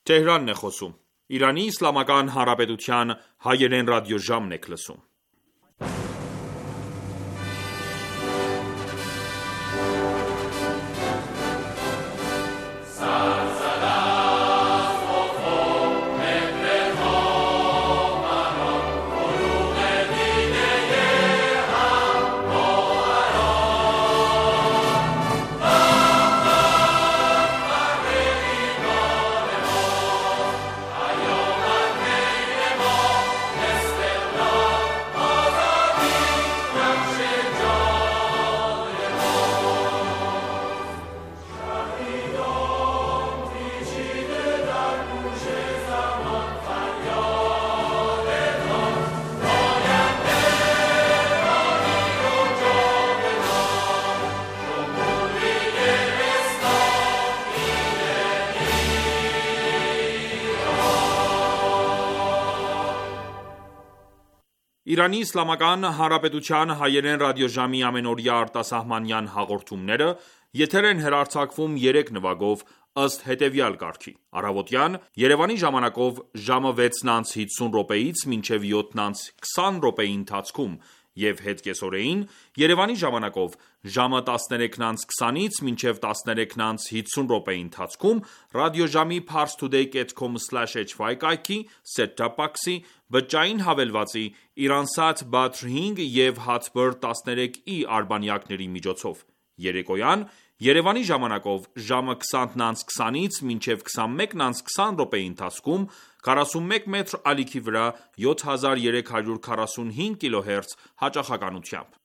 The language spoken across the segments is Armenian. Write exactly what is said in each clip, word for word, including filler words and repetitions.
Թեհրանն է խոսում։ Իրանի Իսլամական Հանրապետության հայերեն ռադիոժամն եք լսում։ Իրանի Իսլամական Հանրապետության հայերեն ռադիոժամի ամենօրյա արտասահմանյան հաղորդումները եթեր են հեռարձակվում երեք նվագով ըստ հետևյալ կարգի. Առավոտյան Երևանի ժամանակով ժամը վեցն անց հիսուն րոպեից մինչև յոթն անց քսան րոպեի ընթացքում և հետկեսօրեին Երևանի ժամանակով ժամը տասներեքն անց քսանից մինչև տասներեքն անց հիսուն րոպեի ընթացքում ռադիոժամի parstoday dot com slash h y կայքի, set-top box-ի, բջջային հավելվածի, Iransat Badr հինգ և Hatbird տասներեք i արբանյակների միջոցով։ Երեկոյան Երևանի ժամանակով ժամը քսանն անց քսանից մինչև քսանմեկն անց քսան րոպեի ընթացքում քառասունմեկ մետր ալիքի վրա յոթ հազար երեք հարյուր քառասունհինգ կիլոհերց հաճախականությամբ։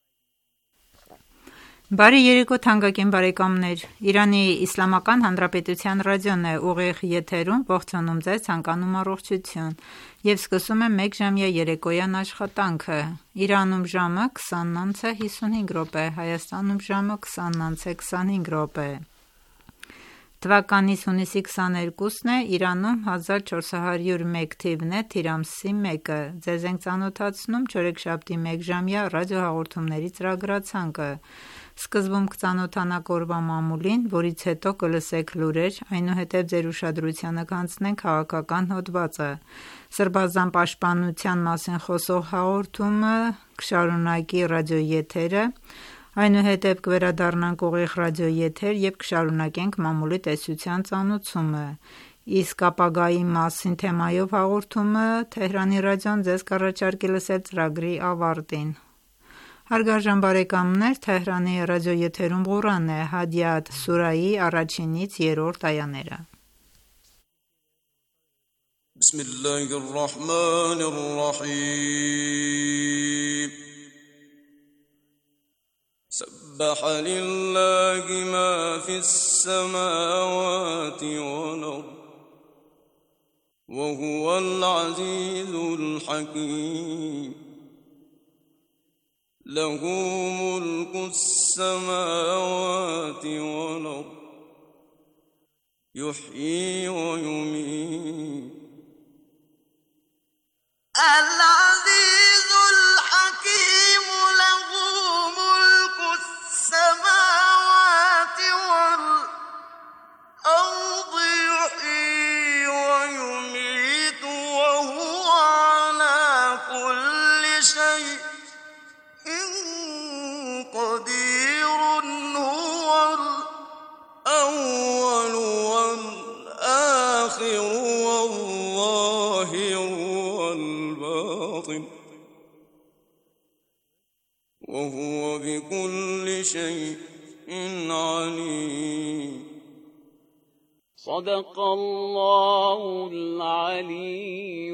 Բարի երեկո թանկագին բարեկամներ, Իրանի Իսլամական Հանրապետության ռադիոն է ուղիղ եթերում, ողջունում ձեզ, ցանկանում առողջություն և սկսում եմ մեկժամյա երեկոյան աշխատանքը։ Իրանում ժամը քսանն անց է հիսունհինգ րոպե, Հայաստանում ժամը քսանն անց է քսանհինգ րոպե։ Թվականիս հունիսի քսաներկուսն է, Իրանում հազար չորս հարյուր մեկ թիվն է, թիր ամսի մեկը։ Ձեզ ենք ծանոթացնում չորեքշաբթի մեկժամյա ռադիոհաղորդումների ծրագրացանկը։ Սկզբում կծանոթանաք օրվա մամուլին, որից հետո կլսեք լուրեր, այնուհետև ձեր ուշադրությանը կանցնենք քաղաքական հոդվածը։ Սրբազան պաշտպանության մասին խոսող հաղորդումը կշարունակի ռադիոեթերը, այնուհետև կվերադառնանք ուղիղ ռադիոեթեր և կշարունակենք մամուլի տեսության ծանոթումը։ Իսկ ապագայի մասին թեմայով հաղորդումը Թեհրանի ռադիոն ձեզ կառաջարկի լսել ծրագրի ավարտին։ Հարգարժան բարեկամներ, Թեհրանի ռադիոեթերում Ղուրանն է, Հադիաթ սուրայի առաջինից երրորդ այաները։ Բիսմիլլահիր ռահմանիր ռահիմ سبح لله ما في السماوات والأرض وهو العزيز الحكيم له ملك السماوات والأرض يحيي ويميت العزيز الحكيم له ملك السماوات والأرض يحيي ويميت وهو على كل شيء قدير هو الأول والآخر والظاهر والباطن وهو بكل شيء عليم صدق الله العلي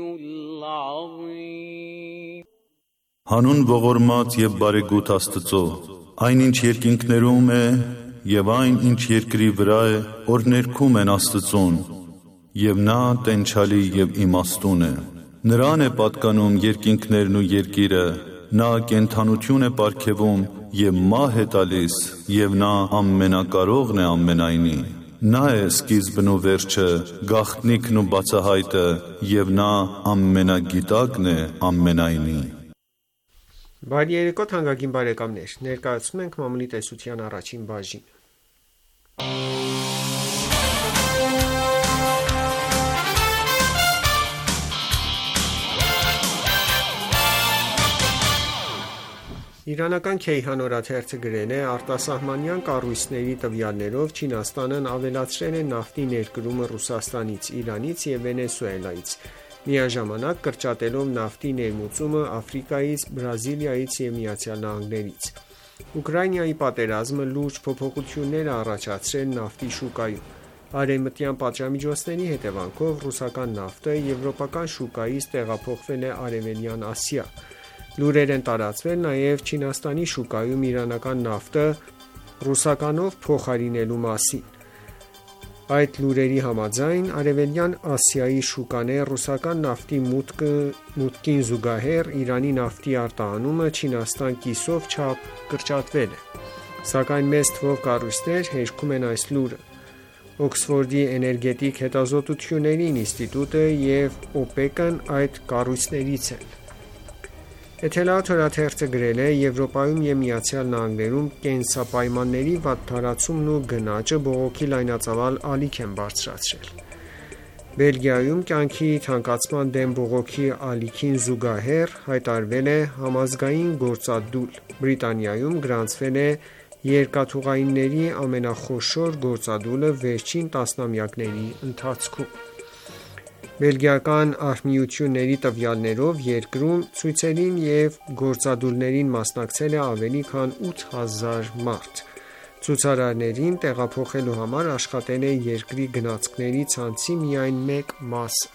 العظيم Հանուն ողորմած և բարեգութ Աստծո, այն ինչ երկինքներում է և այն ինչ երկրի վրա է, որ ներքում են Աստծուն, և նա տենչալի և իմաստուն է։ Նրան է պատկանում երկինքներն ու երկիրը, նա կենդանություն է պարգևում և մահ է տալիս, և նա ամենակարողն է ամենայնի։ Նա է սկիզբն ու վերջը, գաղտնիքն ու բացահայտը, և նա ամենագիտակն է ամենայնի։ Բարի երեկո թանկագին բարեկամներ, ներկայացնում ենք մամուլի տեսության առաջին բաժինը։ Իրանական Քեյհան օրաթերթը գրել է. արտասահմանյան կառույցների տվյալներով Չինաստանն ավելացրել է նավթի ներկրումը Ռուսաստանից, Իրանից և Վենեսուելայից, միաժամանակ կրճատելով նավթի ներմուծումը Աֆրիկայից, Բրազիլիայից և ԱՄՆ-ից։ Ուկրաինայի պատերազմը լուրջ փոփոխություններ է առաջացրել նավթի շուկայում։ Արևմտյան պատժամիջոցների հետևանքով ռուսական նավթը եվրոպական շուկայից տեղափոխվել է Արևելյան Ասիա։ Լուրեր են տարածվել նաև Չինաստանի շուկայում իրանական նավթը ռուսականով փոխարինելու մասին։ Այդ լուրերի համաձայն Արևելյան Ասիայի շուկաներ ռուսական նավթի մուտքին զուգահեռ Իրանի նավթի արտահանումը Չինաստան կիսով չափ կրճատվել է։ Սակայն մեծ թվով կառույցներ հերքում են այս լուրը։ Օքսֆորդի էներգետիկ հետազոտությունների ինստիտուտը և օպեկն այդ կառույցներից են։ Էթելաաթ օրաթերթը գրել է. Եվրոպայում և ԱՄՆ-ում կենսապայմանների վատթարացումն ու գնաճը բողոքի լայնածավալ ալիք են բարձրացրել։ Բելգիայում կյանքի թանկացման դեմ բողոքի ալիքին զուգահեռ հայտարարվել է համազգային գործադուլ։ Բրիտանիայում գրանցվել է երկաթուղայինների ամենախոշոր գործադուլը վերջին տասնամյակների ընթացքում։ Բելգիական արհմիությունների տվյալներով երկրում ցույցերին և գործադուլներին մասնակցել է ավելի քան ութ հազար մարդ։ Ցուցարարներին տեղափոխելու համար աշխատել է երկրի գնացքների ցանցի միայն մեկ մասը։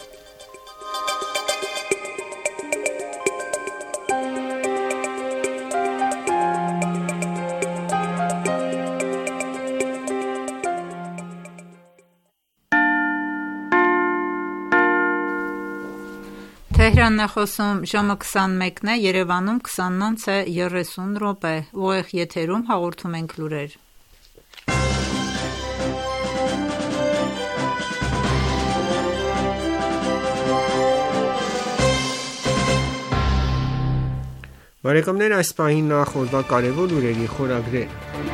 Թեհրանն է խոսում ժամը քսանմեկն է, Երևանում քսանինը երեսուն րոպե, ուղիղ եթերում հաղորդում ենք լուրեր։ Բարեկամներ, այս պահին նախ օրվա կարևոր լուրերի խորագրեր։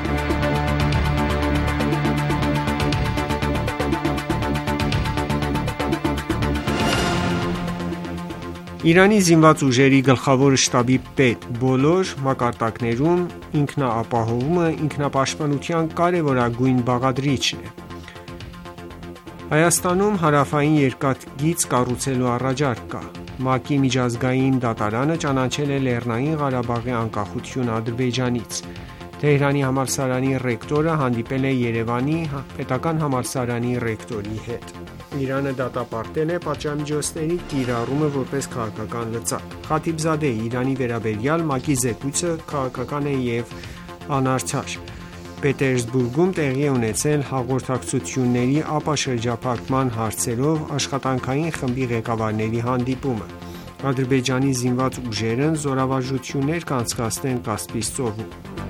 Իրանի զինված ուժերի գլխավոր շտաբի պետ բոլոր մակարդակներում ինքնաապահովումը ինքնապաշտպանության կարևորագույն բաղադրիչն է։ Հայաստանում հարավային երկաթգիծ կառուցելու առաջարկ կա։ ՄԱԿ-ի միջազգային դատարանը ճանաչել է Լեռնային Ղարաբաղի անկախությունը Ադրբեջանից։ Թեհրանի համալսարանի ռեկտորը հանդիպել է Երևանի պետական համալսարանի ռեկտորի հետ։ Իրանը դատապարտել է պատժամիջոցների կիրառումը որպես քաղաքական լծակ։ Խաթիբզադեի Իրանի վերաբերյալ ՄԱԿ-ի զեկույցը քաղաքական է և անարդար։ Պետերսբուրգում տեղի է ունեցել հաղորդակցությունների ապաշրջափակման հարցերով աշխատանքային խմբի ղեկավարների հանդիպումը։ Ադրբեջանի զինված ուժերն զորավարժություններ կանցկացնեն Կասպից ծովում։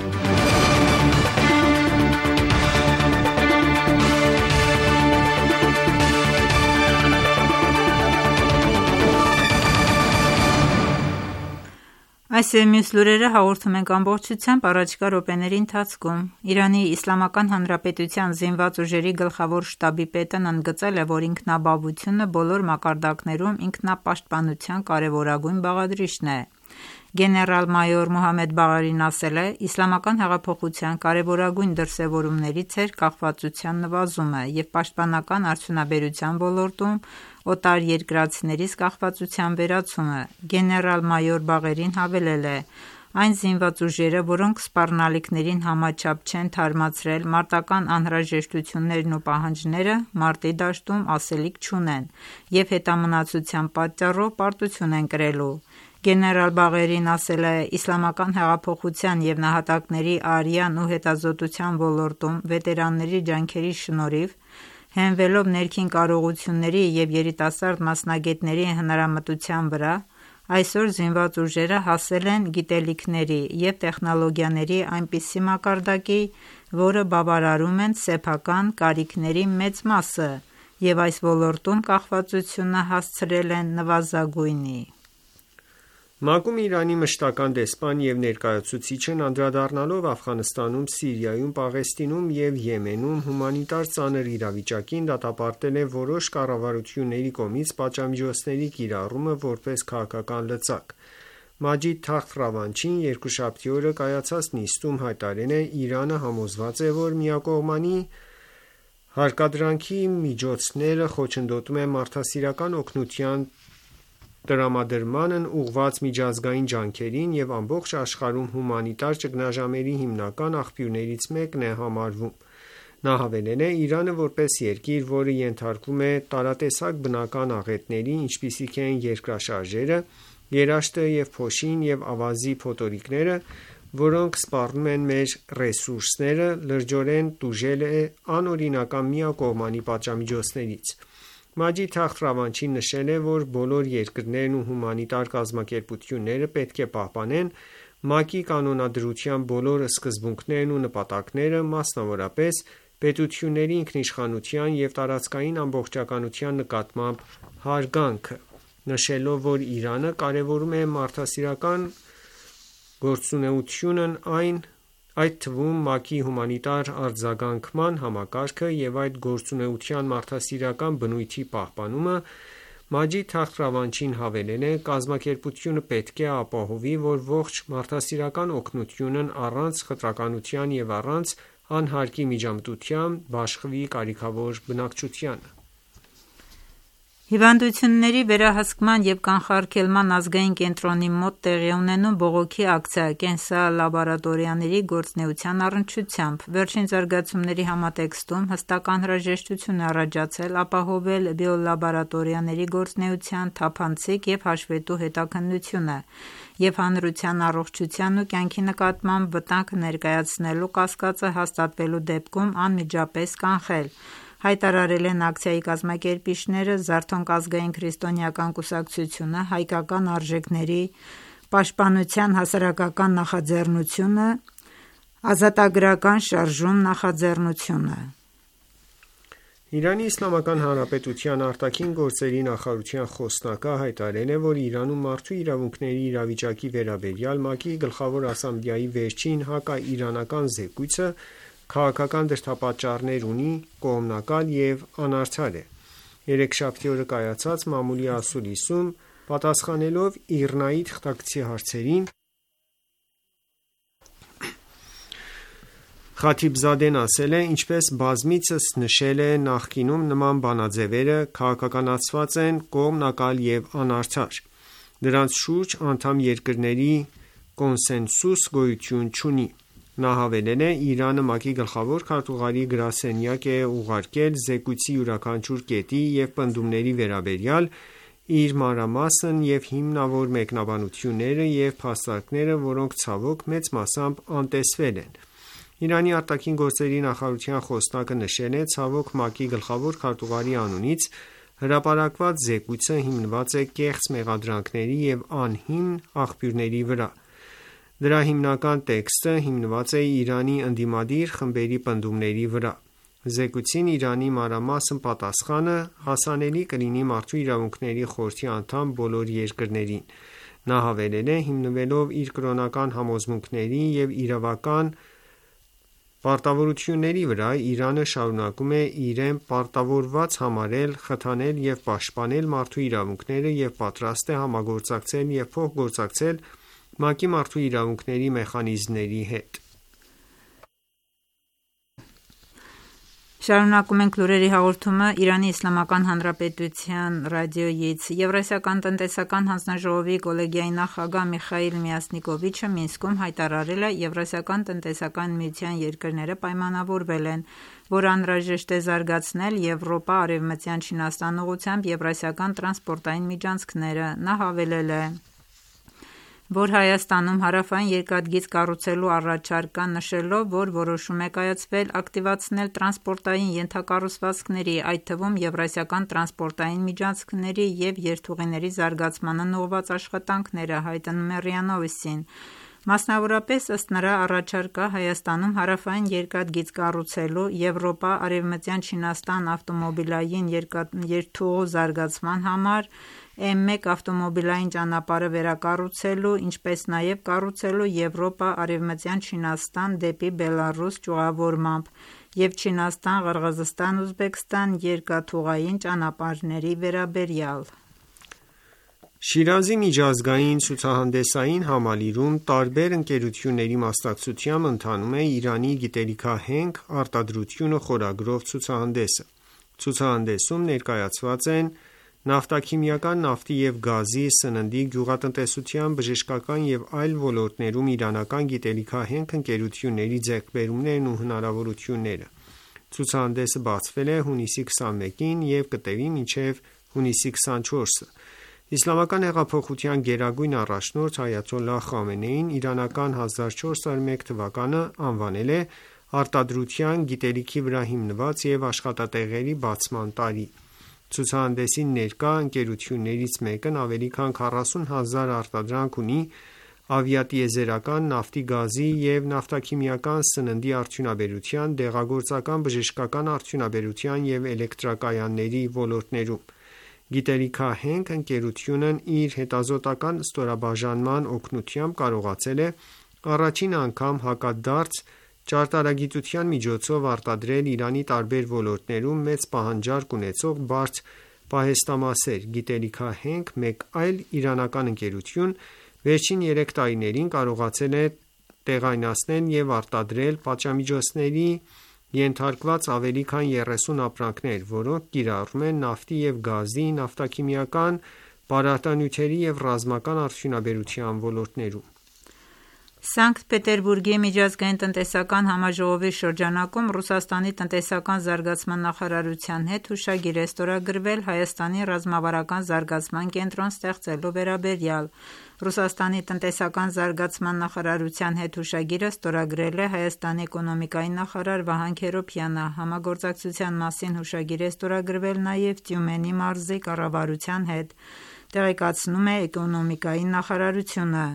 Այս և մյուս լուրերը հաղորդում ենք ամբողջությամբ առաջիկա րոպեների ընթացքում։ Իրանի Իսլամական Հանրապետության զինված ուժերի գլխավոր շտաբի պետն ընդգծել է, որ ինքնաբավությունը բոլոր մակարդակներում ինքնապաշտպանության կարևորագույն բաղադրիչն է։ Գեներալ-մայոր Մոհամմեդ Բաղերին ասել է. «Իսլամական հեղափոխության կարևորագույն դրսևորումներից էր կախվածության նվազումը և պաշտպանական արդյունաբերության ոլորտում օտարերկրացիներից կախվածության վերացումը»։ Գեներալ-մայոր Բաղերին հավելել է. «Այն զինված ուժերը, որոնք սպառնալիքներին համաչափ չեն թարմացրել մարտական անհրաժեշտություններն ու պահանջները, մարտի դաշտում ասելիք չունեն և հետամնացության պատճառով պարտություն են կրելու»։ Գեներալ Բաղերին ասել է. «Իսլամական հեղափոխության և նահատակների արյան ու հետազոտության ոլորտում վետերանների ջանքերի շնորհիվ, հենվելով ներքին կարողությունների և երիտասարդ մասնագետների հնարամտության վրա, այսօր զինված ուժերը հասել են գիտելիքների և տեխնոլոգիաների այնպիսի մակարդակի, որը բավարարում են սեփական կարիքների մեծ մասը և այս ոլորտում կախվածությունը հասցրել են նվազագույնի»։ ՄԱԿ-ում Իրանի մշտական դեսպան և ներկայացուցիչն անդրադառնալով Աֆղանստանում, Սիրիայում, Պաղեստինում և Եմենում հումանիտար ծանր իրավիճակին, դատապարտել է որոշ կառավարությունների կողմից պատժամիջոցների կիրառումը որպես քաղաքական լծակ։ Մաջիդ Թախտ Ռավանչին երկուշաբթի օրը կայացած նիստում հայտարարել է. Իրանը համոզված է, որ միակողմանի հարկադրանքի միջոցները խոչընդոտում է մարդասիրական օգնության տրամադրմանն ուղղված միջազգային ջանքերին և ամբողջ աշխարհում հումանիտար ճգնաժամերի հիմնական աղբյուրներից մեկն է համարվում: Նա հավելել է. Իրանը որպես երկիր, որը ենթարկվում է տարատեսակ բնական աղետների, ինչպիսիք են երկրաշարժերը, երաշտը և փոշին և ավազի փոթորիկները, որոնք սպառնում են մեր ռեսուրսները, լրջորեն տուժել է անօրինական միակողմանի պատժամիջոցներից: Մաջիդ Թախտ Ռավանչին նշել է, որ բոլոր երկրներն ու հումանիտար կազմակերպությունները պետք է պահպանեն ՄԱԿ-ի կանոնադրության բոլոր սկզբունքներն ու նպատակները, մասնավորապես պետությունների ինքնիշխանության և տարածքային ամբողջականության նկատմամբ հարգանքը, նշելով, որ Իրանը կարևորում է մարդասիրական գործունեությունն, այդ թվում ՄԱԿ-ի հումանիտար արձագանքման համակարգը և այդ գործունեության մարդասիրական բնույթի պահպանումը: Մաջիդ Թախտ Ռավանչին հավելել է. Կազմակերպությունը պետք է ապահովի, որ ողջ մարդասիրական օգնությունն առանց խտրականության և առանց անհարկի միջամտության բաշխվի կարիքավոր բնակչությանը: Հիվանդությունների վերահսկման և կանխարգելման ազգային կենտրոնի մոտ տեղի է ունենում բողոքի ակցիա՝ կենսալաբորատորիաների գործունեության առնչությամբ: Վերջին զարգացումների համատեքստում հստակ անհրաժեշտություն է առաջացել ապահովել բիոլաբորատորիաների գործունեության թափանցիկ և հաշվետու հետաքննությունը և հանրության առողջության ու կյանքի նկատմամբ վտանգ ներկայացնելու կասկածը հաստատվելու դեպքում անմիջապես կանխել, հայտարարել են ակցիայի կազմակերպիչները «Զարթոնք» ազգային քրիստոնեական կուսակցությունը, «Հայկական արժեքների պաշտպանության հասարակական նախաձեռնությունը», «Ազատագրական շարժում» նախաձեռնությունը: Իրանի Իսլամական Հանրապետության արտաքին գործերի նախարարության խոսնակը հայտարարել է, որ Իրանում մարդու իրավունքների իրավիճակի վերաբերյալ ՄԱԿ-ի Գլխավոր ասամբլեայի վերջին հակաիրանական զեկույցը քաղաքական դրդապատճառներ ունի, կողմնակալ և անարդար է: Երեքշաբթի օրը կայացած մամուլի ասուլիսում պատասխանելով ԻՌՆԱ-ի թղթակցի հարցերին, Խաթիբզադեն ասել է. Ինչպես բազմիցս նշել է նախկինում, նման բանաձևերը քաղաքականացված են, կողմնակալ և անարդար: Դրանց շուրջ անդամ երկրների կոնսենսուս գոյություն չունի: Նա հավելել է. Իրանը ՄԱԿ-ի գլխավոր քարտուղարի գրասենյակ է ուղարկել զեկույցի յուրաքանչյուր կետի և պնդումների վերաբերյալ իր մանրամասն և հիմնավոր մեկնաբանությունները և փաստարկները, որոնք ցավոք մեծ մասամբ անտեսվել են: Իրանի արտաքին գործերի նախարարության խոսնակը նշել է. Ցավոք ՄԱԿ-ի գլխավոր քարտուղարի անունից հրապարակված զեկույցը հիմնված է կեղծ մեղադրանքների և ահիմն աղբյուրների վրա: Դրա հիմնական տեքստը հիմնված է Իրանի ընդդիմադիր խմբերի պնդումների վրա: Զեկույցին Իրանի մանրամասն պատասխանը հասանելի կլինի Մարդու իրավունքների խորհրդի անդամ բոլոր երկրներին: Նա հավելել է. Հիմնվելով իր կրոնական համոզմունքների և իրավական պարտավորությունների վրա, Իրանը շարունակում է իրեն պարտավորված համարել խթանել և պաշտպանել մարդու իրավունքները և պատրաստ է համագործակցել և փոխգործակցել ՄԱԿ-ի մարդու իրավունքների մեխանիզմների հետ: Շարունակում ենք լուրերի հաղորդումը Իրանի Իսլամական Հանրապետության ռադիոյից: Եվրասիական տնտեսական հանձնաժողովի կոլեգիայի նախագահ Միխայիլ Միասնիկովիչը Մինսկում հայտարարել է. Եվրասիական տնտեսական միության երկրները պայմանավորվել են, որ անհրաժեշտ է զարգացնել Եվրոպա-արևմտյան Չինաստան ուղղությամբ եվրասիական տրանսպորտային միջանցքները: Նա հավելել է, որ Հայաստանում հարավային երկաթգիծ կառուցելու առաջարկ կա, նշելով, որ որոշում է կայացվել ակտիվացնել տրանսպորտային ենթակառուցվածքների, այդ թվում եվրասիական տրանսպորտային միջանցքերի և երթուղիների զարգացմանն ուղղված աշխատանքները: Հայտնում է ՌԻԱ Նովիստին: Մասնավորապես, ըստ նրա, առաջարկ կա Հայաստանում հարավային երկաթգիծ կառուցելու, Եվրոպա-արևմտյան Չինաստան ավտոմոբիլային երթուղու զարգացման համար, էմ մեկ ավտոմոբիլային ճանապարհը վերակառուցելու, ինչպես նաև կառուցելու Եվրոպա-արևմտյան Չինաստան դեպի Բելառուս ճյուղավորմամբ և Չինաստան-Ղրղզստան-Ուզբեկստան երկաթուղային ճանապարհների վերաբերյալ: Շիրազի միջազգային ցուցահանդեսային համալիրում տարբեր ընկերությունների մասնակցությամբ ընթանում է Իրանի գիտելիքահենք արտադրությունը խորագրով ցուցահանդեսը։ Ցուցահանդեսում ներկայացված են նավթաքիմիական, նավթի և գազի, սննդի, գյուղատնտեսության, բժշկական և այլ ոլորտներում իրանական գիտելիքահենք ընկերությունների ձեռքբերումներն ու հնարավորությունները։ Ցուցահանդեսը բացվել է հունիսի քսանմեկին և կտևի մինչև հունիսի քսանչորսը։ Իսլամական հեղափոխության գերագույն առաջնորդ Այաթոլլահ Խամենեին իրանական հազար չորս հարյուր մեկ թվականը անվանել է «Արտադրության, գիտելիքի վրա հիմնված և աշխատատեղերի բացման տարի»։ Ցուցահանդեսին ներկա ընկերություններից մեկն ավելի քան քառասուն հազար արտադրանք ունի ավիատիեզերական, նավթի, գազի և նավթաքիմիական, սննդի արդյունաբերության, դեղագործական, բժշկական արդյունաբերության և էլեկտրակայանների ոլորտներում։ Գիտելիքահենք ընկերությունն իր հետազոտական ստորաբաժանման օգնությամբ կարողացել է առաջին անգամ հակադարձ ճարտարագիտության միջոցով արտադրել Իրանի տարբեր ոլորտներում մեծ պահանջարկ ունեցող բարդ պահեստամասեր։ Գիտելիքահենք մեկ այլ իրանական ընկերություն վերջին երեք տարիներին կարողացել է տեղայնացնել և արտադրել պատժամիջոցների ենթարկված ավելի քան երեսուն ապրանքներ, որոնք կիրառվում են նավթի և գազի, նավթաքիմիական, պարարտանյութերի և ռազմական արդյունաբերության ոլորտներում։ Սանկտ Պետերբուրգի միջազգային տնտեսական համաժողովի շրջանակում Ռուսաստանի տնտեսական զարգացման նախարարության հետ հուշագիր է ստորագրվել Հայաստանի ռազմավարական զարգացման կենտրոն ստեղծելու վերաբերյալ։ Ռուսաստանի տնտեսական զարգացման նախարարության հետ հուշագիրը ստորագրել է Հայաստանի էկոնոմիկայի նախարար Վահան Քերոբյանը։ Համագործակցության մասին հուշագիր է ստորագրվել նաև Տյումենի մարզի կառավարության հետ, տեղեկացնում է էկոնոմիկայի նախարարությունը։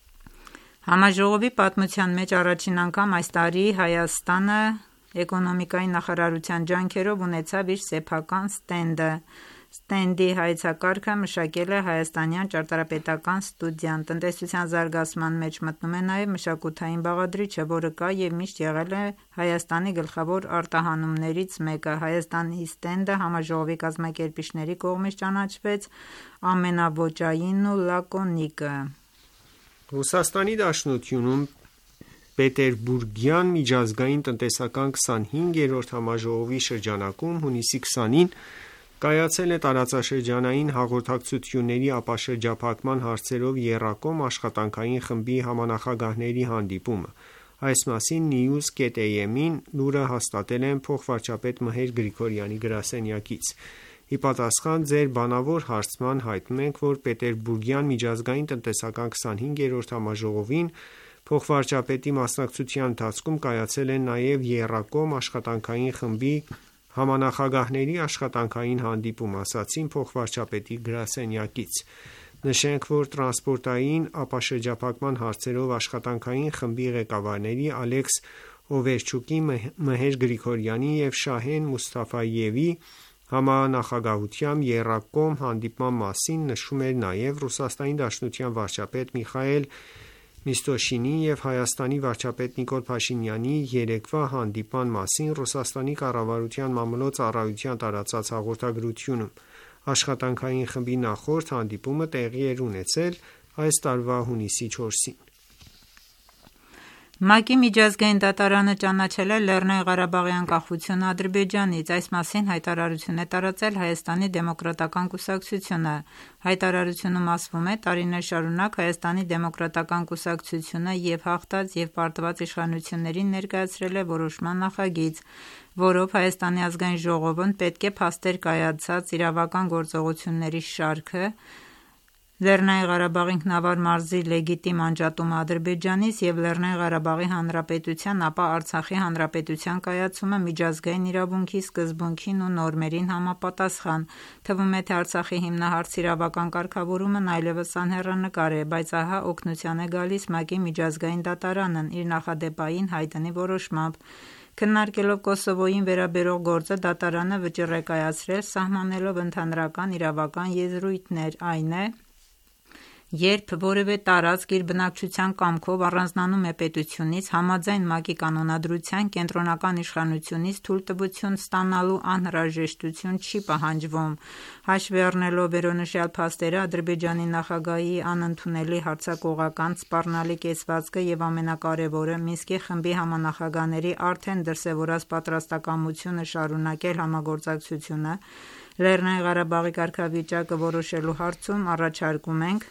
Համաժողովի պատմության մեջ առաջին անգամ այս տարի Հայաստանը էկոնոմիկայի նախարարության ջանքերով ունեցավ իր սեփական ստենդը։ Ստենդի հայեցակարգը մշակել է հայաստանյան ճարտարապետական ստուդիան։ Տնտեսության զարգացման մեջ մտնում է նաև մշակութային բաղադրիչը, որը կա և միշտ եղել է Հայաստանի գլխավոր արտահանումներից մեկը։ Հայաստանի ստենդը համաժողովի կազմակերպիչների կողմից ճանաչվեց ամենաոճային ու լակոնիկը։ Ռուսաստանի Դաշնությունում Պետերբուրգյան միջազգային տնտեսական քսանհինգերորդ համաժողովի շրջանակում հունիսի քսանին կայացել է տարածաշրջանային հաղորդակցությունների ապաշրջափակման հարցերով եռակողմ աշխատանքային խմբի համանախագահների հանդիպումը։ Այս մասին News.am-ին լուրը հաստատել են փոխվարչապետ Մհեր Գրիգորյանի գրասենյակից։ Ի պատասխան ձեր բանավոր հարցման հայտնում ենք, որ Պետերբուրգյան միջազգային տնտեսական քսանհինգերորդ համաժողովին փոխվարչապետի մասնակցության ընթացքում կայացել է նաև եռակողմ աշխատանքային խմբի համանախագահների աշխատանքային հանդիպում, ասացին փոխվարչապետի գրասենյակից։ Նշենք, որ տրանսպորտային ապաշրջափակման հարցերով աշխատանքային խմբի ղեկավարների Ալեքս Օվերչուկի, Մհեր Գրիգորյանի և Շահեն Մուսթաֆայևի համանախագահությամբ եռակողմ հանդիպման մասին նշում էր նաև Ռուսաստանի Դաշնության վարչապետ Միխայիլ Միշուստինի և Հայաստանի վարչապետ Նիկոլ Փաշինյանի երեկվա հանդիպման մասին Ռուսաստանի կառավարության մամլոյ ծառայության տարածած հաղորդագրությունում։ Աշխատանքային խմբի նախորդ հանդիպումը տեղի էր ունեցել այս տարվա հունիսի չորսին։ ՄԱԿ-ի միջազգային դատարանը ճանաչել է Լեռնային Ղարաբաղի անկախությունը Ադրբեջանից։ Այս մասին հայտարարություն է տարածել Հայաստանի դեմոկրատական կուսակցությունը։ Հայտարարությունում ասվում է. տարիներ շարունակ Հայաստանի դեմոկրատական կուսակցությունը և հաղթած և պարտված իշխանություններին ներկայացրել է որոշման նախագիծ, որով Հայաստանի ազգային ժողովն պետք է փաստեր կայացած իրավական գործողությունների շարքը, Լեռնային Ղարաբաղի ինքնավար մարզի լեգիտիմ անջատումը Ադրբեջանից և Լեռնային Ղարաբաղի Հանրապետության, ապա Արցախի Հանրապետության կայացումը միջազգային իրավունքի սկզբունքին ու նորմերին համապատասխան։ Թվում է, թե Արցախի հիմնահարցի իրավական կարգավորումն այլևս անհեռանկար է, բայց ահա օգնության է գալիս ՄԱԿ-ի միջազգային դատարանն իր նախադեպային հայտնի որոշմամբ։ Քննարկելով Կոսովոյին վերաբերող գործը դատարանը վճիռ է կայացրել սահմանելով ընդհանրական իրավական եզրույթներ, այն է, Երբ որևէ տարածք իր բնակչության կամքով առանձնանում է պետությունից, համաձայն ՄԱԿ-ի կանոնադրության, կենտրոնական իշխանությունից թույլտվություն ստանալու անհրաժեշտություն չի պահանջվում: Հաշվի առնելով վերոնշյալ փաստերը, Ադրբեջանի նախագահի անընդունելի հարձակողական, սպառնալի կեցվածքը և ամենակարևորը՝ Մինսկի խմբի համանախագահների արդեն դրսևորած պատրաստակամությունը շարունակել համագործակցությունը Լեռնային Ղարաբաղի կարգավիճակը որոշելու հարցում, առաջարկում ենք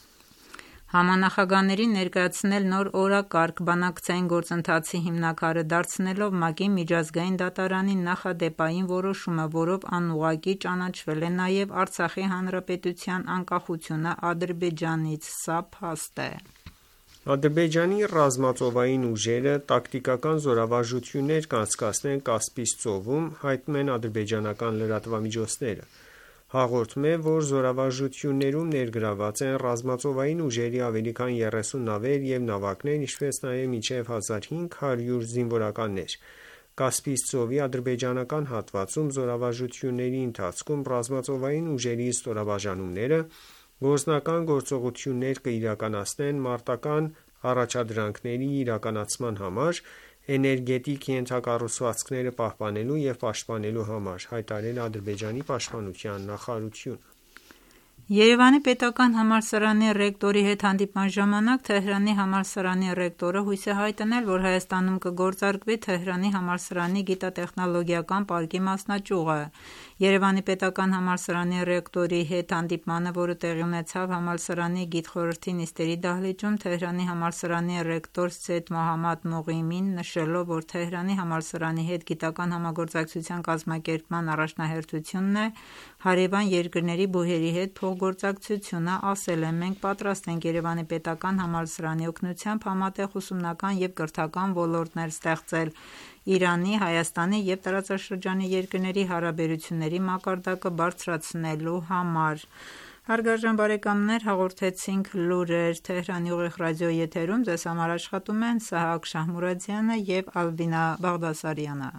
համանախագահներին ներկայացնել նոր օրակարգ՝ բանակցային գործընթացի հիմնաքարը դարձնելով ՄԱԿ-ի միջազգային դատարանի նախադեպային որոշումը, որով անուղղակի ճանաչվել է նաև Արցախի հանրապետության անկախությունը Ադրբեջանից: Սա փաստ է: Ադրբեջանի ռազմածովային ուժերը տակտիկական զորավարժություններ կանցկացնեն Կասպից ծովում, հայտնում են ադրբեջանական լրատվամիջոցները: Հաղորդվում է, որ զորավարժություններում ներգրավված են ռազմածովային ուժերի ավելի քան երեսուն նավեր և նավակներ, ինչպես նաև մինչև հազար հինգ հարյուր զինվորականներ: Կասպից ծովի ադրբեջանական հատվածում զորավարժությունների ընթացքում ռազմածովային ուժերի ստորաբաժանումները գործնական գործողություններ կիրականացնեն մարտական առաջադրանքների իրականացման համար, էներգետիկ ենթակառուցվածքները պահպանելու և պաշտպանելու համար, հայտարարել է Ադրբեջանի պաշտպանության նախարարությունը: Երևանի պետական համալսարանի ռեկտորի հետ հանդիպման ժամանակ Թեհրանի համալսարանի ռեկտորը հույս է հայտնել, որ Հայաստանում կգործարկվի Թեհրանի համալսարանի գիտատեխնոլոգիական պարկի մասնաճյուղը: Երևանի պետական համալսարանի ռեկտորի հետ հանդիպմանը, որը տեղի ունեցավ համալսարանի գիտխորհրդի նիստերի դահլիճում, Թեհրանի համալսարանի ռեկտոր Սեյեդ Մոհամմադ Մուղիմին, նշելով, որ Թեհրանի համալսարանի հետ գիտական համագործակցության կազմակերպման առաջնահերթությունն է հարևան երկրների բուհերի հետ փոխգործակցությունը, ասել է. «Մենք պատրաստ ենք Երևանի պետական համալսարանի օգնությամբ համատեղ ուսումնական և կրթական ոլորտներ ստեղծել Իրանի, Հայաստանի և տարածաշրջանի երկրների հարաբերությունների մակարդակը բարձրացնելու համար»: Հարգարժան բարեկամներ, հաղորդեցինք լուրեր Թեհրանի ուղիղ ռադիոյի եթերում: Ձեզ համար աշխատում են Սահակ Շահմուրադյանը և Ալվինա Բաղդասարյանը: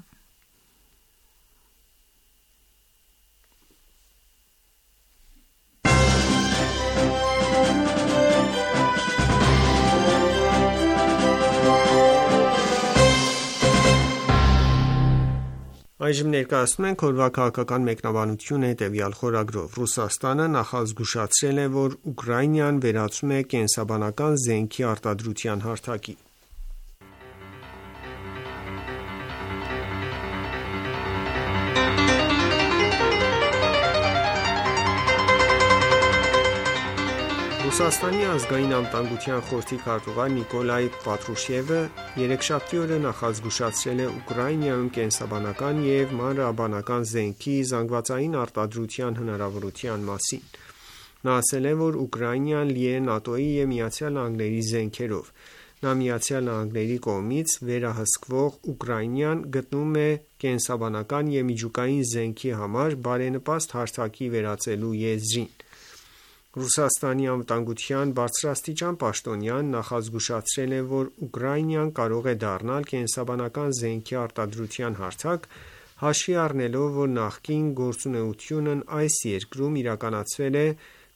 Այժմ ներկայացնում ենք օրվա քաղաքական մեկնաբանությունը հետևյալ խորագրով. Ռուսաստանը նախազգուշացրել է, որ Ուկրաինան վերածվում է կենսաբանական զենքի արտադրության հարթակի: Ռուսաստանի ազգային անվտանգության խորհրդի քարտուղար Նիկոլայ Պատրուշևը երեքշաբթի օրը նախազգուշացրել է Ուկրաինայում կենսաբանական և մանրէաբանական զենքի զանգվածային արտադրության հնարավորության մասին: Նա ասել է, որ Ուկրաինան լի է ՆԱՏՕ-ի և ԱՄՆ-ի զենքերով: Նա ԱՄՆ-ի կողմից վերահսկվող Ուկրաինան գտնվում է կենսաբանական և միջուկային զենքի համար բարենպաստ հարթակի վերածելու եզրին: Ռուսաստանի անվտանգության բարձրաստիճան պաշտոնյան նախազգուշացրել է, որ Ուկրաինան կարող է դառնալ կենսաբանական զենքի արտադրության հարթակ, հաշվի առնելով, որ նախկին գործունեությունն այս երկրում իրականացվել է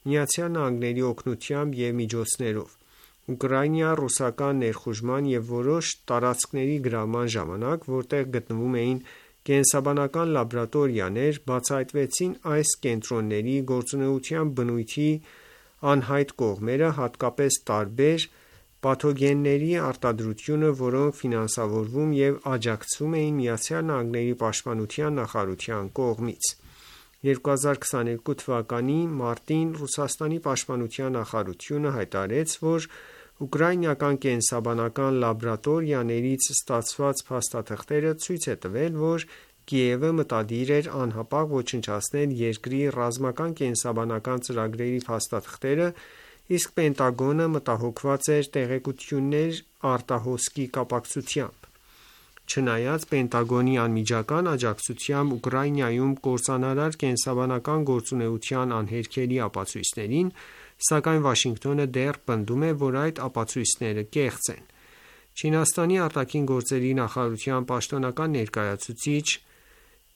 ԱՄՆ-ի օգնությամբ և միջոցներով: Ուկրաինա-ռուսական ներխուժման և որոշ տարածքների գրավման ժամանակ, որտեղ գտնվում էին կենսաբանական լաբորատորիաներ, բացահայտվեցին այս կենտրոնների գործունեության բնույթի անհայտ կողմերը, հատկապես տարբեր պաթոգենների արտադրությունը, որոնք ֆինանսավորվում և աջակցվում էին ԱՄՆ-ի պաշտպանության նախարարության կողմից: երկու հազար քսաներկու թվականի մարտին Ռուսաստանի պաշտպանության նախարարությունը հայտարարեց, որ ուկրաինական կենսաբանական լաբորատորիաներից ստացված փաստաթղթերը ցույց է տվել, որ Կիևը մտադիր էր անհապաղ ոչնչացնել երկրի ռազմական կենսաբանական ծրագրերի փաստաթղթերը, իսկ Պենտագոնը մտահոգված էր տեղեկություններ արտահոսքի կապակցությամբ: Չնայած Պենտագոնի անմիջական աջակցությամբ Ուկրաինայում կործանարար կենսաբանական գործունեության անհերքելի ապացույցներին, սակայն Վաշինգտոնը դեռ պնդում է, որ այդ ապացույցները կեղծ են: Չինաստանի արտաքին գործերի նախարարության պաշտոնական ներկայացուցիչ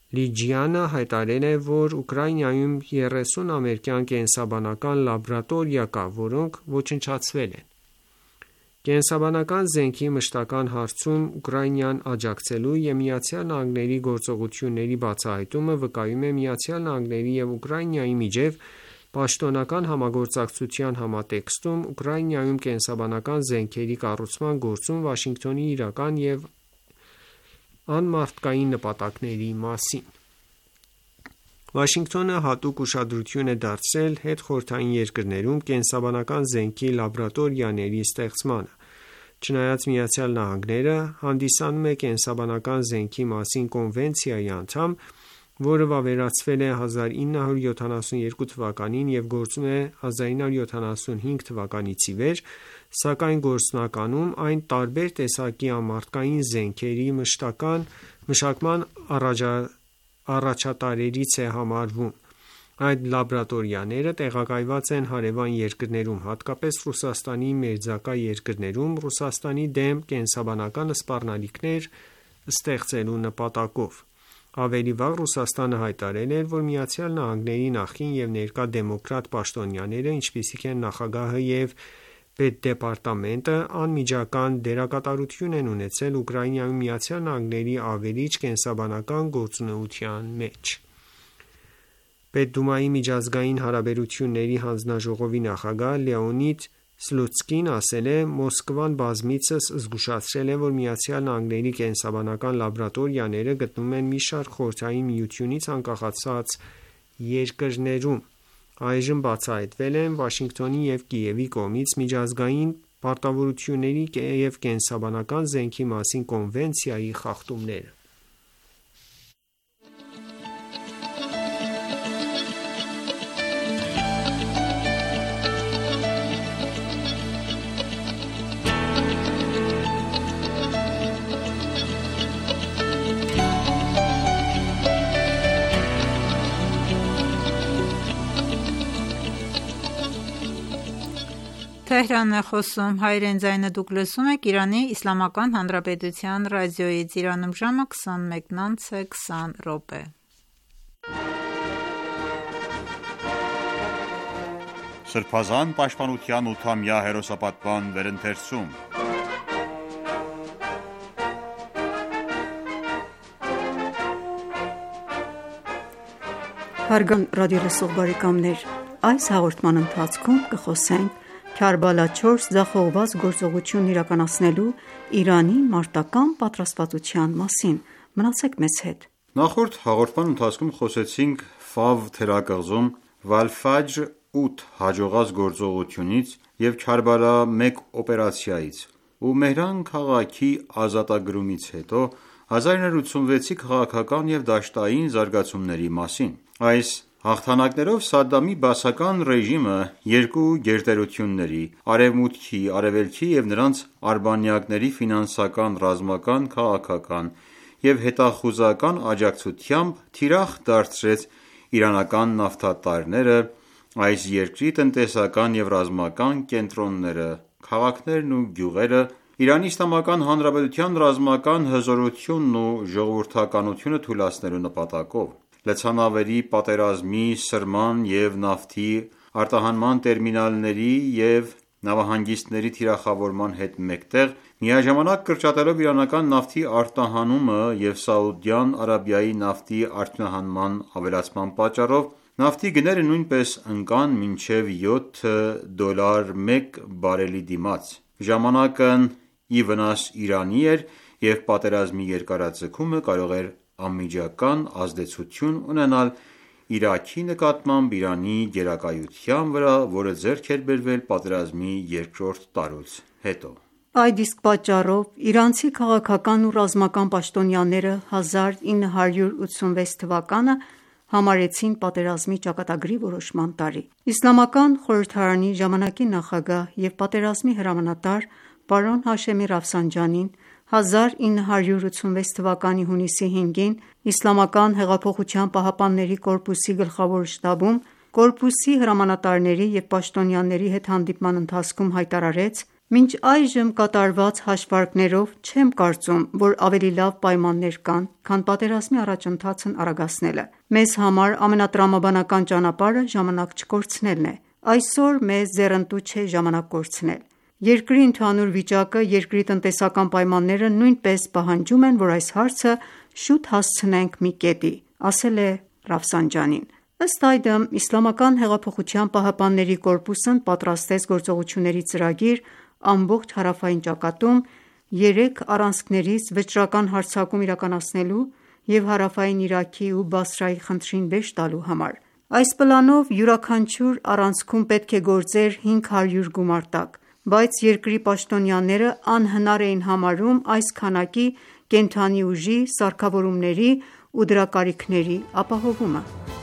Լիջյանը հայտարարել է, որ Ուկրաինայում երեսուն ամերիկյան կենսաբանական լաբորատորիա կա, որոնք ոչնչացվել են։ Կենսաբանական զենքի մշտական հարցում Ուկրաինան աջակցելու և Միացյալ Նահանգների գործողությունների բացահայտումը վկայում է Միացյալ Նահանգների և Ուկրաինայի միջև պաշտոնական համագործակցության համատեքստում Ուկրաինայում կենսաբանական զենքերի կառուցման գործում Վաշինգտոնի իրական և անմարդկային նպատակների մասին։ Վաշինգտոնը հատուկ ուշադրություն է դարձրել հետխորհրդային երկրներում կենսաբանական զենքի լաբորատորիաների ստեղծմանը։ Չնայած Միացյալ Նահանգները հանդիսանում է կենսաբանական զենքի մասին կոնվենցիայի անդամ, որը վավերացվել է հազար ինը հարյուր յոթանասունյոթ թվականին և գործում է հազար ինը հարյուր յոթանասունհինգ թվականից ի վեր, սակայն գործնականում այն տարբեր տեսակի ամարդկային զենքերի մշակման առաջատարներից է համարվում։ Այդ լաբորատորիաները տեղակայված են հարևան երկրներում, հատկապես Ռուսաստանի մերձակա երկրներում, Ռուսաստանի դեմ կենսաբանական սպառնալիքներ ստեղծելու նպատակով։ Ավելի վաղ Ռուսաստանը հայտարարել էր, որ Միացյալ Նահանգների նախկին և ներկա դեմոկրատ պաշտոնյաները, ինչպիսիք են նախագահը և պետդեպարտամենտը, անմիջական դերակատարություն են ունեցել Ուկրաինայում Միացյալ Նահանգների ավերիչ կենսաբանական գործունեության մեջ։ Պետդումայի միջազգային հարաբերությունների հանձնաժողովի նախագահ Լեոնիդ Սլուցկին ասել է. «Մոսկվան բազմիցս զգուշացրել է, որ Միացյալ Նահանգների կենսաբանական լաբորատորիաները գտնվում են մի շարք Խորհրդային Միությունից անկախացած երկրներում»։ Այժմ բացահայտվել են Վաշինգտոնի և Կիևի կողմից միջազգային պարտավորությունների և կենսաբանական զենքի մասին կոնվենցիայի խախտումները։ Սրբազան պաշտպանության ութամյա հերոսապատման վերընթերցում Հարգարժան ռադիոլսող բարեկամներ, այս հաղորդման ընթացքում կխոսենք Քարբալա չորս ձախողված գործողությունն իրականացնելու Իրանի մարտական պատրաստվածության մասին։ Մնացեք մեզ հետ։ Նախորդ հաղորդման ընթացքում խոսեցինք Ֆավ թերակղզում Վալֆաջր ութ հաջողած գործողությունից և Քարբալա մեկ օպերացիայից ու Մեհրան քաղաքի ազատագրումից հետո հազար ինը հարյուր ութսունվեցի քաղաքական և դաշտային զարգացումների մասին։ Այս հաղթանակներով Սադամի բաասական ռեժիմը երկու գերտերությունների՝ Արևմուտքի, Արևելքի և նրանց արբանյակների ֆինանսական, ռազմական, քաղաքական և հետախուզական աջակցությամբ թիրախ դարձրեց իրանական նավթատարները, այս երկրի տնտեսական և ռազմական կենտրոնները, քաղաքներն ու գյուղերը, Իրանի Իսլամական Հանրապետության ռազմական հզորությունն ու ժողովրդականությունը թուլացնելու նպատակով։ Լցանավերի պատերազմի, սրման և նավթի արտահանման տերմինալների և նավահանգիստների թիրախավորման հետ մեկտեղ, միաժամանակ կրճատելով իրանական նավթի արտահանումը և Սաուդյան Արաբիայի նավթի արդյունահանման ավելացման պատճառով, նավթի գները նույնպես ընկան մինչև յոթ դոլար մեկ բարելի դիմաց։ Ժամանակն ի վնաս Իրանի էր և պատերազմի երկարաձգումը կարող էր անմիջական ազդեցություն ունենալ Իրաքի նկատմամբ Իրանի գերակայության վրա, որը ձեռք էր բերվել պատերազմի երկրորդ տարուց հետո։ Այդ իսկ պատճառով իրանցի քաղաքական ու ռազմական պաշտոնյաները հազար ինը հարյուր ութսունվեց թվականը համարեցին պատերազմի ճակատագրի որոշման տարի։ Իսլամական խորհրդարանի ժամանակի նախագահ և պատերազմի հրամանատար պարոն Հաշեմի Ռաֆսանջանին հազար ինը հարյուր ութսունվեց թվականի հունիսի հինգին Իսլամական հեղափոխության պահապանների կորպուսի գլխավոր շտաբում կորպուսի հրամանատարների և պաշտոնյաների հետ հանդիպման ընթացքում հայտարարեց, Մինչ այժմ կատարված հաշվարկներով չեմ կարծում, որ ավելի լավ պայմաններ կան, քան պատերազմի առաջընթացն արագացնելը։ Մեզ համար ամենատրամաբանական ճանապարհը ժամանակ չկորցնելն է։ Այսօր մեզ ձեռնտու չէ ժամանակ կորցնել։ Երկրի ընդհանուր վիճակը, երկրի տնտեսական պայմանները նույնպես պահանջում են, որ այս հարցը շուտ հասցնենք մի կետի, ասել է Ռաֆսանջանին։ Ըստ այդմ, Իսլամական հեղափոխության պահապանների կորպուսն պատրաստեց գործողությունների ծրագիր ամբողջ հարավային ճակատում երեք առանցքներից վճռական հարձակում իրականացնելու և հարավային Իրաքի ու Բասրայի խնդրին վերջ տալու համար։ Այս պլանով յուրաքանչյուր առանցքում պետք է գործեր հինգ հարյուր գումարտակ, բայց երկրի պաշտոնյաները անհնար էին համարում այս քանակի կենդանի ուժի, սարքավորումների ու դրա կարիքների ապահովումը։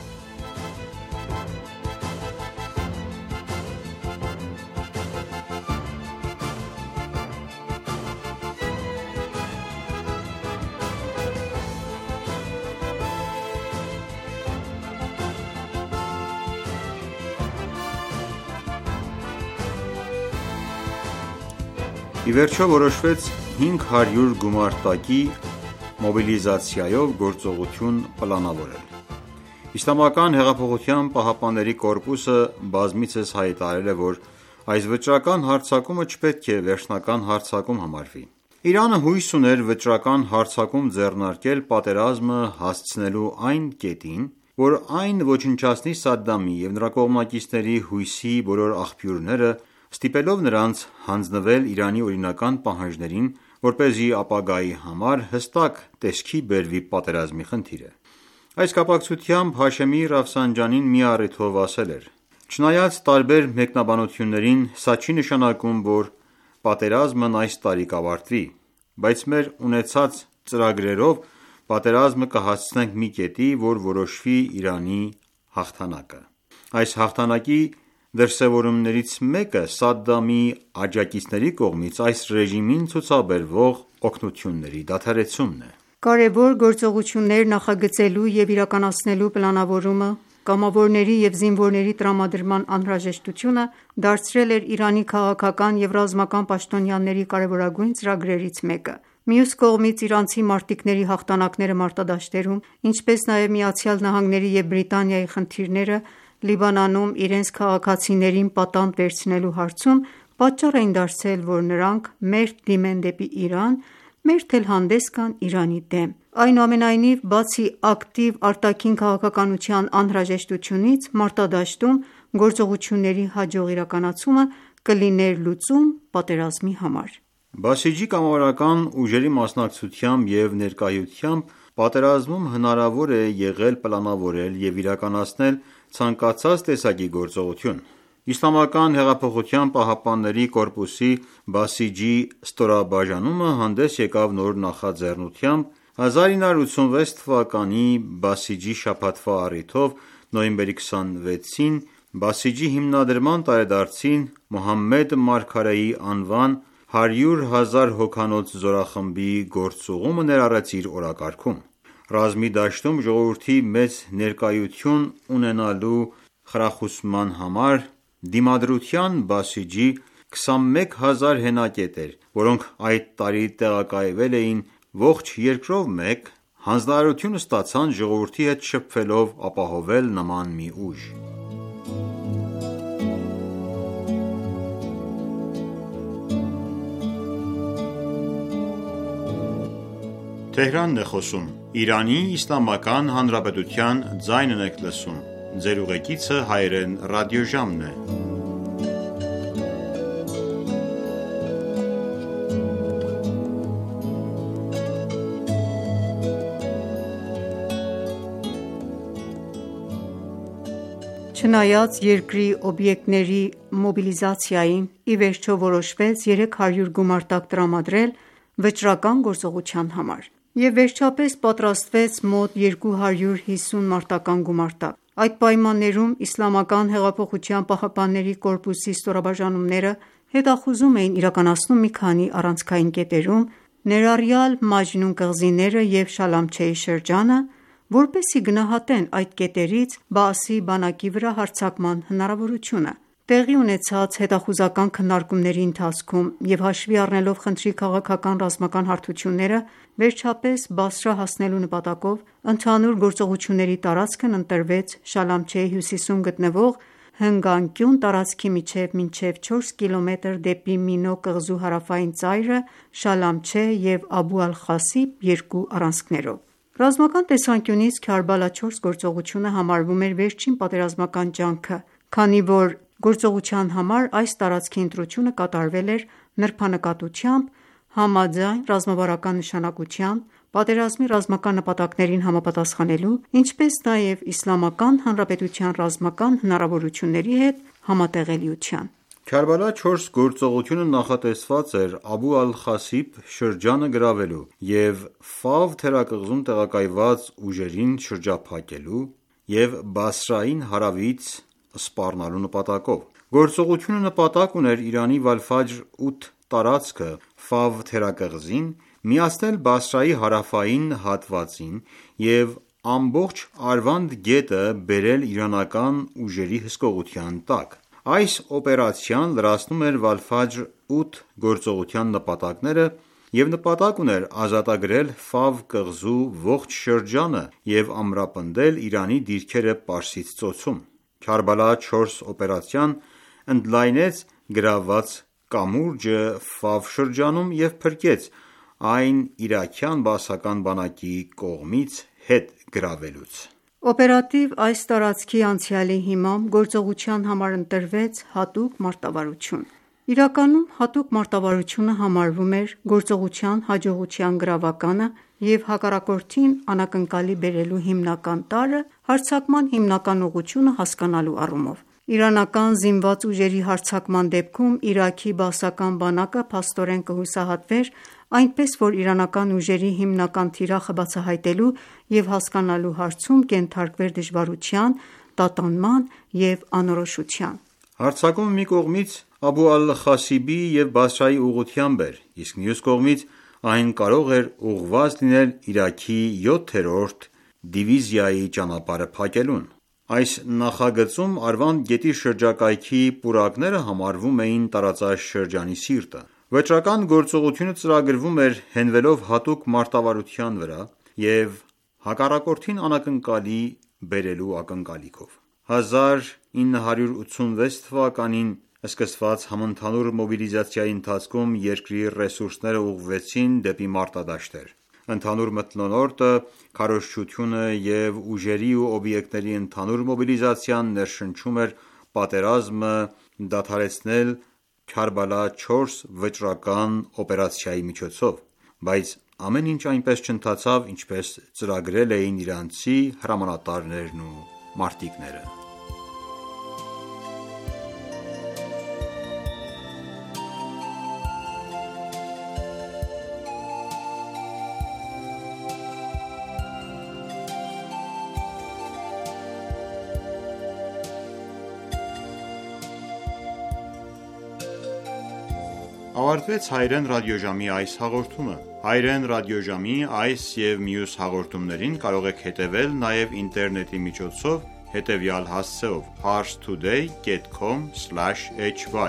Ի վերջո որոշվեց հինգ հարյուր գումարտակի մոբիլիզացիայով գործողություն պլանավորել։ Իսլամական հեղափոխության պահապանների կորպուսը բազմիցս հայտարարել է, որ այս վճռական հարձակումը չպետք է վերջնական հարձակում համարվի։ Իրանը հույս ուներ վճռական հարձակում ձեռնարկել պատերազմը հասցնելու այն կետին, որ այն ոչնչացնի Սադդամի և նրա կողմնակիցների հույսի բոլոր աղբյուրները, ստիպելով նրանց հանձնվել Իրանի օրինական պահանջներին, որպեսզի ապագայի համար հստակ տեսքի բերվի պատերազմի խնդիրը։ Այս կապակցությամբ Հաշեմի Ռաֆսանջանին մի առիթով ասել էր.«Չնայած տարբեր մեկնաբանություններին, սա չի նշանակում, որ պատերազմն այս տարի կավարտվի, բայց մեր ունեցած ծրագրերով պատերազմը կհասցնենք մի կետի, որ որոշվի Իրանի հաղթանակը։ Այս հաղթանակի դրսևորումներից մեկը Սադդամի աջակիցների կողմից այս ռեժիմին ցուցաբերվող օգնությունների դադարեցումն է»։ Կարևոր գործողություններ նախագծելու և իրականացնելու պլանավորումը, կամավորների և զինվորների տրամադրման անհրաժեշտությունը դարձրել էր Իրանի քաղաքական և ռազմական պաշտոնյաների կարևորագույն ծրագրերից մեկը։ Մյուս կողմից, իրանցի մարտիկների հաղթանակները մարտադաշտերում, ինչպես նաև ԱՄՆ-ի և Բրիտանիայի խնդիրները Լիբանանում իրենց քաղաքացիներին պատանդ վերցնելու հարցում պատճառ էին դարձել, որ նրանք մերթ դիմեն դեպի Իրան, մերթ էլ հանդես գան Իրանի դեմ։ Այնուամենայնիվ, բացի ակտիվ արտաքին քաղաքականության անհրաժեշտությունից, մարտադաշտում գործողությունների հաջող իրականացումը կլիներ լուծում պատերազմի համար։ Բասիջի կամավորական ուժերի մասնակցությամբ և ներկայությամբ պատերազմում հնարավոր է եղել պլանավորել և իրականացնել ցանկացած տեսակի գործողություն։ Իսլամական հեղափոխության պահապանների կորպուսի Բասիջի ստորաբաժանումը հանդես եկավ նոր նախաձեռնությամբ հազար ինը հարյուր ութսունվեց թվականի Բասիջի շաբաթվա առիթով նոյեմբերի քսանվեցին Բասիջի հիմնադրման տարեդարձին Մոհամմեդ մարգարեի անվան հարյուր հազար հոգանոց զորախմբի գործուղումը ներառեց իր օրակարգում։ Ռազմի դաշտում ժողովրդի մեծ ներկայություն ունենալու խրախուսման համար դիմադրության Բասիջի քսանմեկ հազար հենակետեր, որոնք այդ տարի տեղակայվել էին ողջ երկրով մեկ, հանձնարարություն ստացան ժողովրդի հետ շփվելով ապահովել նման մի ուժ։ Չնայած երկրի օբյեկտների մոբիլիզացիային, ի վերջո որոշվեց երեք հարյուր գումարտակ տրամադրել վճռական գործողության համար, և վերջապես պատրաստվեց մոտ երկու հարյուր հիսուն մարտական գումարտակ։ Այդ պայմաններում Իսլամական հեղափոխության պահապանների կորպուսի ստորաբաժանումները հետախուզում էին իրականացնում մի քանի առանցքային կետերում, ներառյալ Մաջնուն կղզիները և Շալամչեի շրջանը, որպեսզի գնահատեն այդ կետերից Բաասի բանակի վրա հարձակման հնարավորությունը։ Տեղի ունեցած հետախուզական քննարկումների ընթացքում և հաշվի առնելով խնդրի քաղաքական ռազմական հարթությունները, վերջապես Բասրա հասնելու նպատակով ընդհանուր գործողությունների տարածքն ընտրվեց Շալամչեի հյուսիսում գտնվող հնգանկյուն տարածքի միջև մինչև չորս կիլոմետր դեպի Մինո կղզու հարավային ծայրը Շալամչե և Աբու ալ-Խասիբ երկու առանցքներով։ Ռազմական տեսանկյունից Քարբալա չորս գործողությունը համարվում էր վերջին պատերազմական ջանքը, քանի որ գործողության համար այս տարածքի ընտրությունը կատարվել էր նրբանկատությամբ, համաձայն ռազմավարական նշանակության, պատերազմի ռազմական նպատակներին համապատասխանելու, ինչպես նաև Իսլամական Հանրապետության ռազմական հնարավորությունների հետ համատեղելիության։ Քարբալա չորս գործողությունը նախատեսված էր Աբու ալ-Խասիբ շրջանը գրավելու և Ֆավ թերակղզում տեղակայված ուժերին շրջափակելու և Բասրային հարավից սպառնալու նպատակով։ Գործողությունը նպատակ ուներ Իրանի Վալֆաջր ութ տարածքը Ֆավ թերակղզին միացնել Բասրայի հարավային հատվածին և ամբողջ Արվանդ գետը բերել իրանական ուժերի հսկողության տակ։ Այս օպերացիան լրացնում էր Վալֆաջր ութ գործողության նպատակները և նպատակ ուներ ազատագրել Ֆավ կղզու ողջ շրջանը և ամրապնդել Իրանի դիրքերը Պարսից ծոցում։ Քարբալա չորս օպերացիան ընդլայնեց գրավված կամուրջը Ֆավ շրջանում և փրկեց այն իրաքյան բաասական բանակի կողմից հետ գրավելուց։ Օպերատիվ այս տարածքի անցյալի հիմամբ գործողության համար ընտրվեց հատուկ մարտավարություն։ Իրականում հատուկ մարտավարությունը համարվում էր գործողության հաջողության գրավականը և հակառակորդին անակնկալի բերելու հիմնական տարրը հարձակման հիմնական ուղղությունը հասկանալու առումով։ Իրանական զինված ուժերի հարձակման դեպքում Իրաքի բաասական բանակը փաստորեն կհուսահատվեր, այնպես որ իրանական ուժերի հիմնական թիրախը բացահայտելու և հասկանալու հարցում կենթարկվեր դժվարության, տատանման և անորոշության։ Հարձակումը մի կողմից Աբու ալ-Խասիբի և Բասրայի ուղղությամբ էր, իսկ մյուս կողմից այն կարող էր ուղղված լինել Իրաքի յոթերորդ դիվիզիայի ճանապարհը փակելուն։ Այս նախագծում Արվանդ գետի շրջակայքի պուրակները համարվում էին տարածաշրջանի սիրտը։ Վճռական գործողությունը ծրագրվում էր հենվելով հատուկ մարտավարության վրա և հակառակորդին անակնկալի բերելու ակնկալիքով։ հազար ինը հարյուր ութսունվեց թվականին սկսված համընդհանուր մոբիլիզացիայի ընթացքում երկրի ռեսուրսները ուղղվեցին դեպի մարտադաշտեր։ Ընդհանուր մթնոլորտը, քարոզչությունը և ուժերի ու օբյեկտների ընդհանուր մոբիլիզացիան ներշնչում էր պատերազմը դադարեցնել Քարբալա չորս վճռական օպերացիայի միջոցով, բայց ամեն ինչ այնպես չընթացավ, ինչպես ծրագրել էին իրանցի հրամանատարներն ու մարտիկները։ Ավարտվեց հայրեն ռադիոժամի այս հաղորդումը։ Հայրեն ռադիոժամի այս և մյուս հաղորդումներին կարող եք հետևել նաև ինտերնետի միջոցով հետևյալ հասցեով՝ parstoday dot com slash h y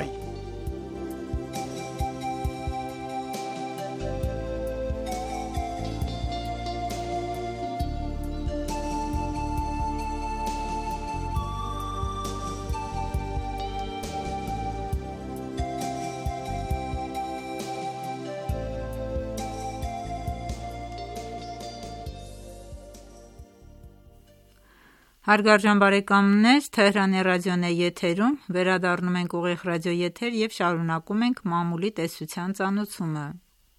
Հարգարժան բարեկամներ, Թեհրանի ռադիոն է եթերում, վերադառնում ենք ուղիղ ռադիոեթեր և շարունակում ենք մամուլի տեսության ծանոթումը։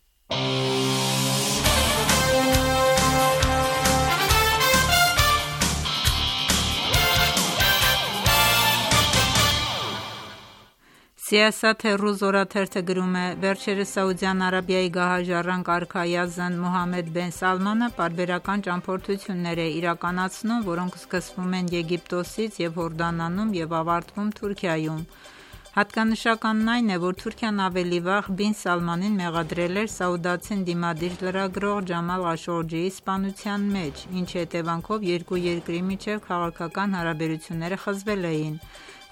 Սիասաթ Ռուզ օրաթերթը գրում է. Վերջերս Սաուդյան Արաբիայի գահաժառանգ արքայազն Մոհամմեդ բեն Սալմանը պարբերական ճամփորդություններ է իրականացնում, որոնք սկսվում են Եգիպտոսից և Հորդանանում և ավարտվում Թուրքիայում։ Հատկանշականն այն է, որ Թուրքիան ավելի վաղ բին Սալմանին մեղադրել էր սաուդացին դիմադիր լրագրող Ջամալ Ղաշողջիի սպանության մեջ, ինչի հետևանքով երկու երկրի միջև քաղաքական հարաբերությունները խզվել էին։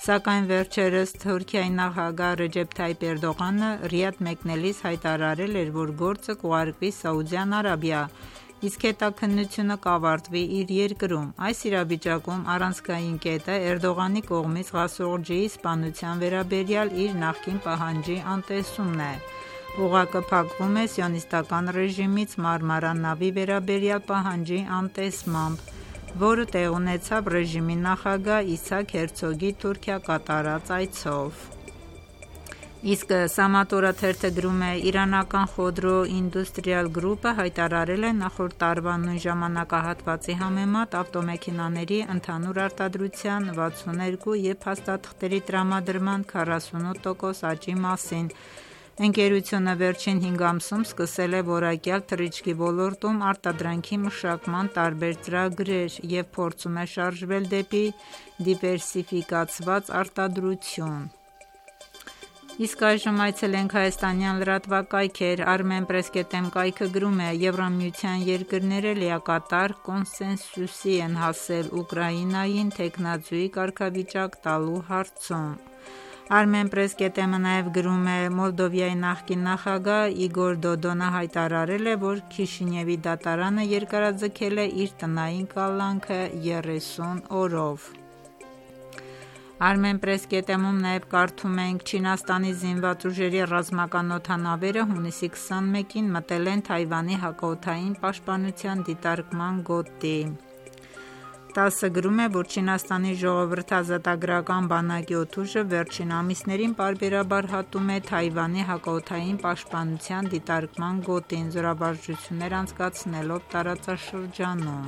Սակայն վերջերս Թուրքիայի նախագահ Ռեջեփ Թայիպ Էրդողանը Ռիադ մեկնելիս հայտարարել էր, որ գործը կուղարկվի Սաուդյան Արաբիա, իսկ հետաքննությունը կավարտվի իր երկրում։ Այս իրավիճակում առանցքային կետը Էրդողանի կողմից Ղասօղջիի սպանության վերաբերյալ իր նախկին պահանջի անտեսումն է։ Ուղղակը փակվում է սիոնիստական ռեժիմից Մարմարա նավի վերաբերյալ պահանջի անտեսմամբ, որը տեղ ունեցավ ռեժիմի նախագահ Իսահակ Հերցոգի Թուրքիա կատարած այցով։ Իսկ Սամատորա թերթը գրում է. իրանական Խոդրո Ինդուստրիալ գրուպը հայտարարել է նախորդ տարվա նույն ժամանակահատվածի համեմատ ավտոմեքենաների ընդհանուր արտադրության վաթսուններկու և փաստաթղթերի տրամադրման քառասունութ տոկոս աճի մասին։ Ընկերությունը վերջին հինգ ամսում սկսել է որակյալ թռիչքի ոլորտում արտադրանքի մշակման տարբեր ծրագրեր և փորձում է շարժվել դեպի դիվերսիֆիկացված արտադրություն։ Իսկ այժմ այցելենք հայաստանյան լրատվակայքեր։ Armenpress.am կայքը գրում է. Եվրամիության երկրները լիակատար կոնսենսուսի են հասել Ուկրաինային թեկնածուի կարգավիճակ տալու հարցում։ Armenpress.am-ը նաև գրում է. Մոլդովայի նախկին նախագահ Իգոր Դոդոնը հայտարարել է, որ Քիշինևի դատարանը երկարաձգել է իր տնային կալանքը երեսուն օրով։ Armenpress.am-ում նաև կարդում ենք. Չինաստանի զինված ուժերի ռազմական օդանավերը հունիսի քսանմեկին մտել են Թայվանի հակաօդային պաշտպանության դիտարկման գոտի։ տասը գրում է, որ Չինաստանի ժողովրդազատագրական բանակի օդուժը վերջին ամիսներին պարբերաբար հատում է Թայվանի հակաօդային պաշտպանության դիտարկման գոտին, զորավարժություններ անցկացնելով տարածաշրջանում։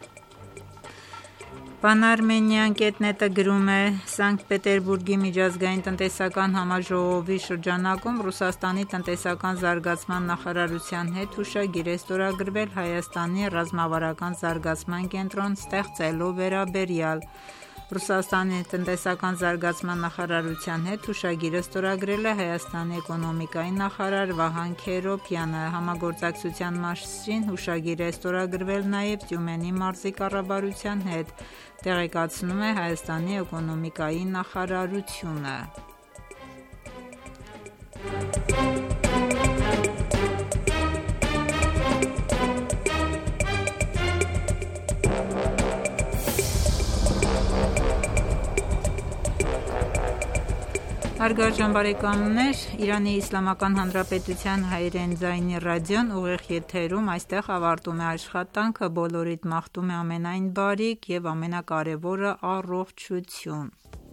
Pan-Armenian.net-ը գրում է. Սանկտ Պետերբուրգի միջազգային տնտեսական համաժողովի շրջանակում Ռուսաստանի տնտեսական զարգացման նախարարության հետ հուշագիր է ստորագրվել Հայաստանի ռազմավարական զարգացման կենտրոն ստեղծելու վերաբերյալ։ Ռուսաստանի տնտեսական զարգացման նախարարության հետ հուշագիրը ստորագրել է Հայաստանի էկոնոմիկայի նախարար Վահան Քերոբյանը։ Համագործակցության մասին հուշագիր է ստորագրվել նաև Տյումենի մարզի կառավարության հետ, տեղեկացնում է Հայաստանի էկոնոմիկայի նախարարությունը։ Հարգարժան բարեկամներ, Իրանի Իսլամական Հանրապետության հայերեն ձայնի ռադիոն ուղիղ եթերում այստեղ ավարտում է աշխատանքը, բոլորիդ մաղթում է ամենայն բարիք և ամենակարևորը առողջություն։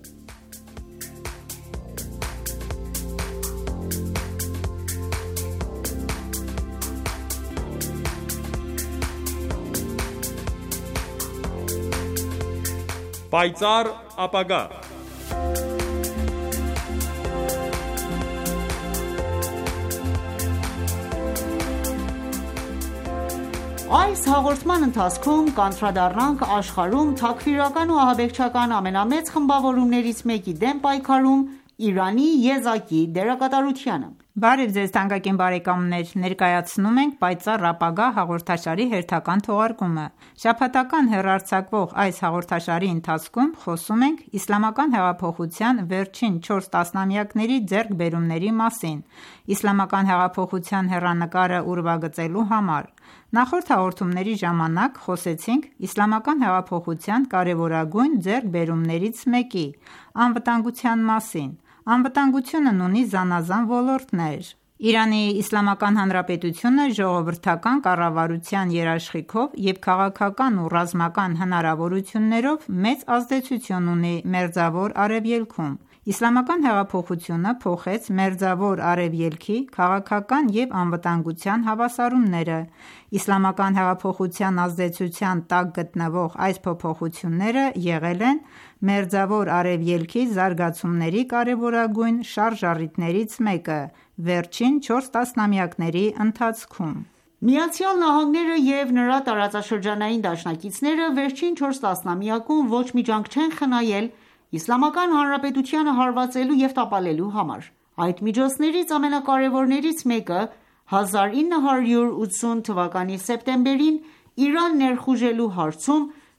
Պայծառ ապագա։ Այս հաղորդման ընթացքում կանդրադառնանք աշխարհում թաքֆիրական ու ահաբեկչական ամենամեծ խմբավորումներից մեկի դեմ պայքարում Իրանի եզակի դերակատարությանը։ Բարև ձեզ թանկագին բարեկամներ, ներկայացնում ենք «Պայծառ ապագա» հաղորդաշարի հերթական թողարկումը։ Շաբաթական հեռարձակվող այս հաղորդաշարի ընթացքում խոսում ենք Իսլամական հեղափոխության վերջին չորս տասնամյակների ձեռքբերումների մասին, Իսլամական հեղափոխության հեռանկարը ուրվագծելու համար։ Նախորդ հաղորդումների ժամանակ խոսեցինք Իսլամական հեղափոխության կարևորագույն ձեռքբերումներից մեկի՝ անվտանգության մասին։ Անվտանգությունն ունի զանազան ոլորտներ։ Իրանի Իսլամական Հանրապետությունը ժողովրդական կառավարության երաշխիքով և քաղաքական ու ռազմական հնարավորություններով մեծ ազդեցություն ունի Մերձավոր Արևելքում։ Իսլամական հեղափոխությունը փոխեց Մերձավոր Արևելքի քաղաքական և անվտանգության հավասարումները։ Իսլամական հեղափոխության ազդեցության տակ գտնվող այս փոփոխությունները եղել են Մերձավոր Արևելքի զարգացումների կարևորագույն շարժառիթներից մեկը վերջին չորս տասնամյակների ընթացքում։ ԱՄՆ-ը և նրա տարածաշրջանային դաշնակիցները վերջին չորս տասնամյակում ոչ մի ջանք չեն խնայել Իսլամական Հանրապետությանը հարվածելու և տապալելու համար։ Այդ միջոցներից ամենակարևորներից մեկը հազար ինը հարյուր ութսուն թվականի սեպտեմբերին Իրան ներխուժելու հարցում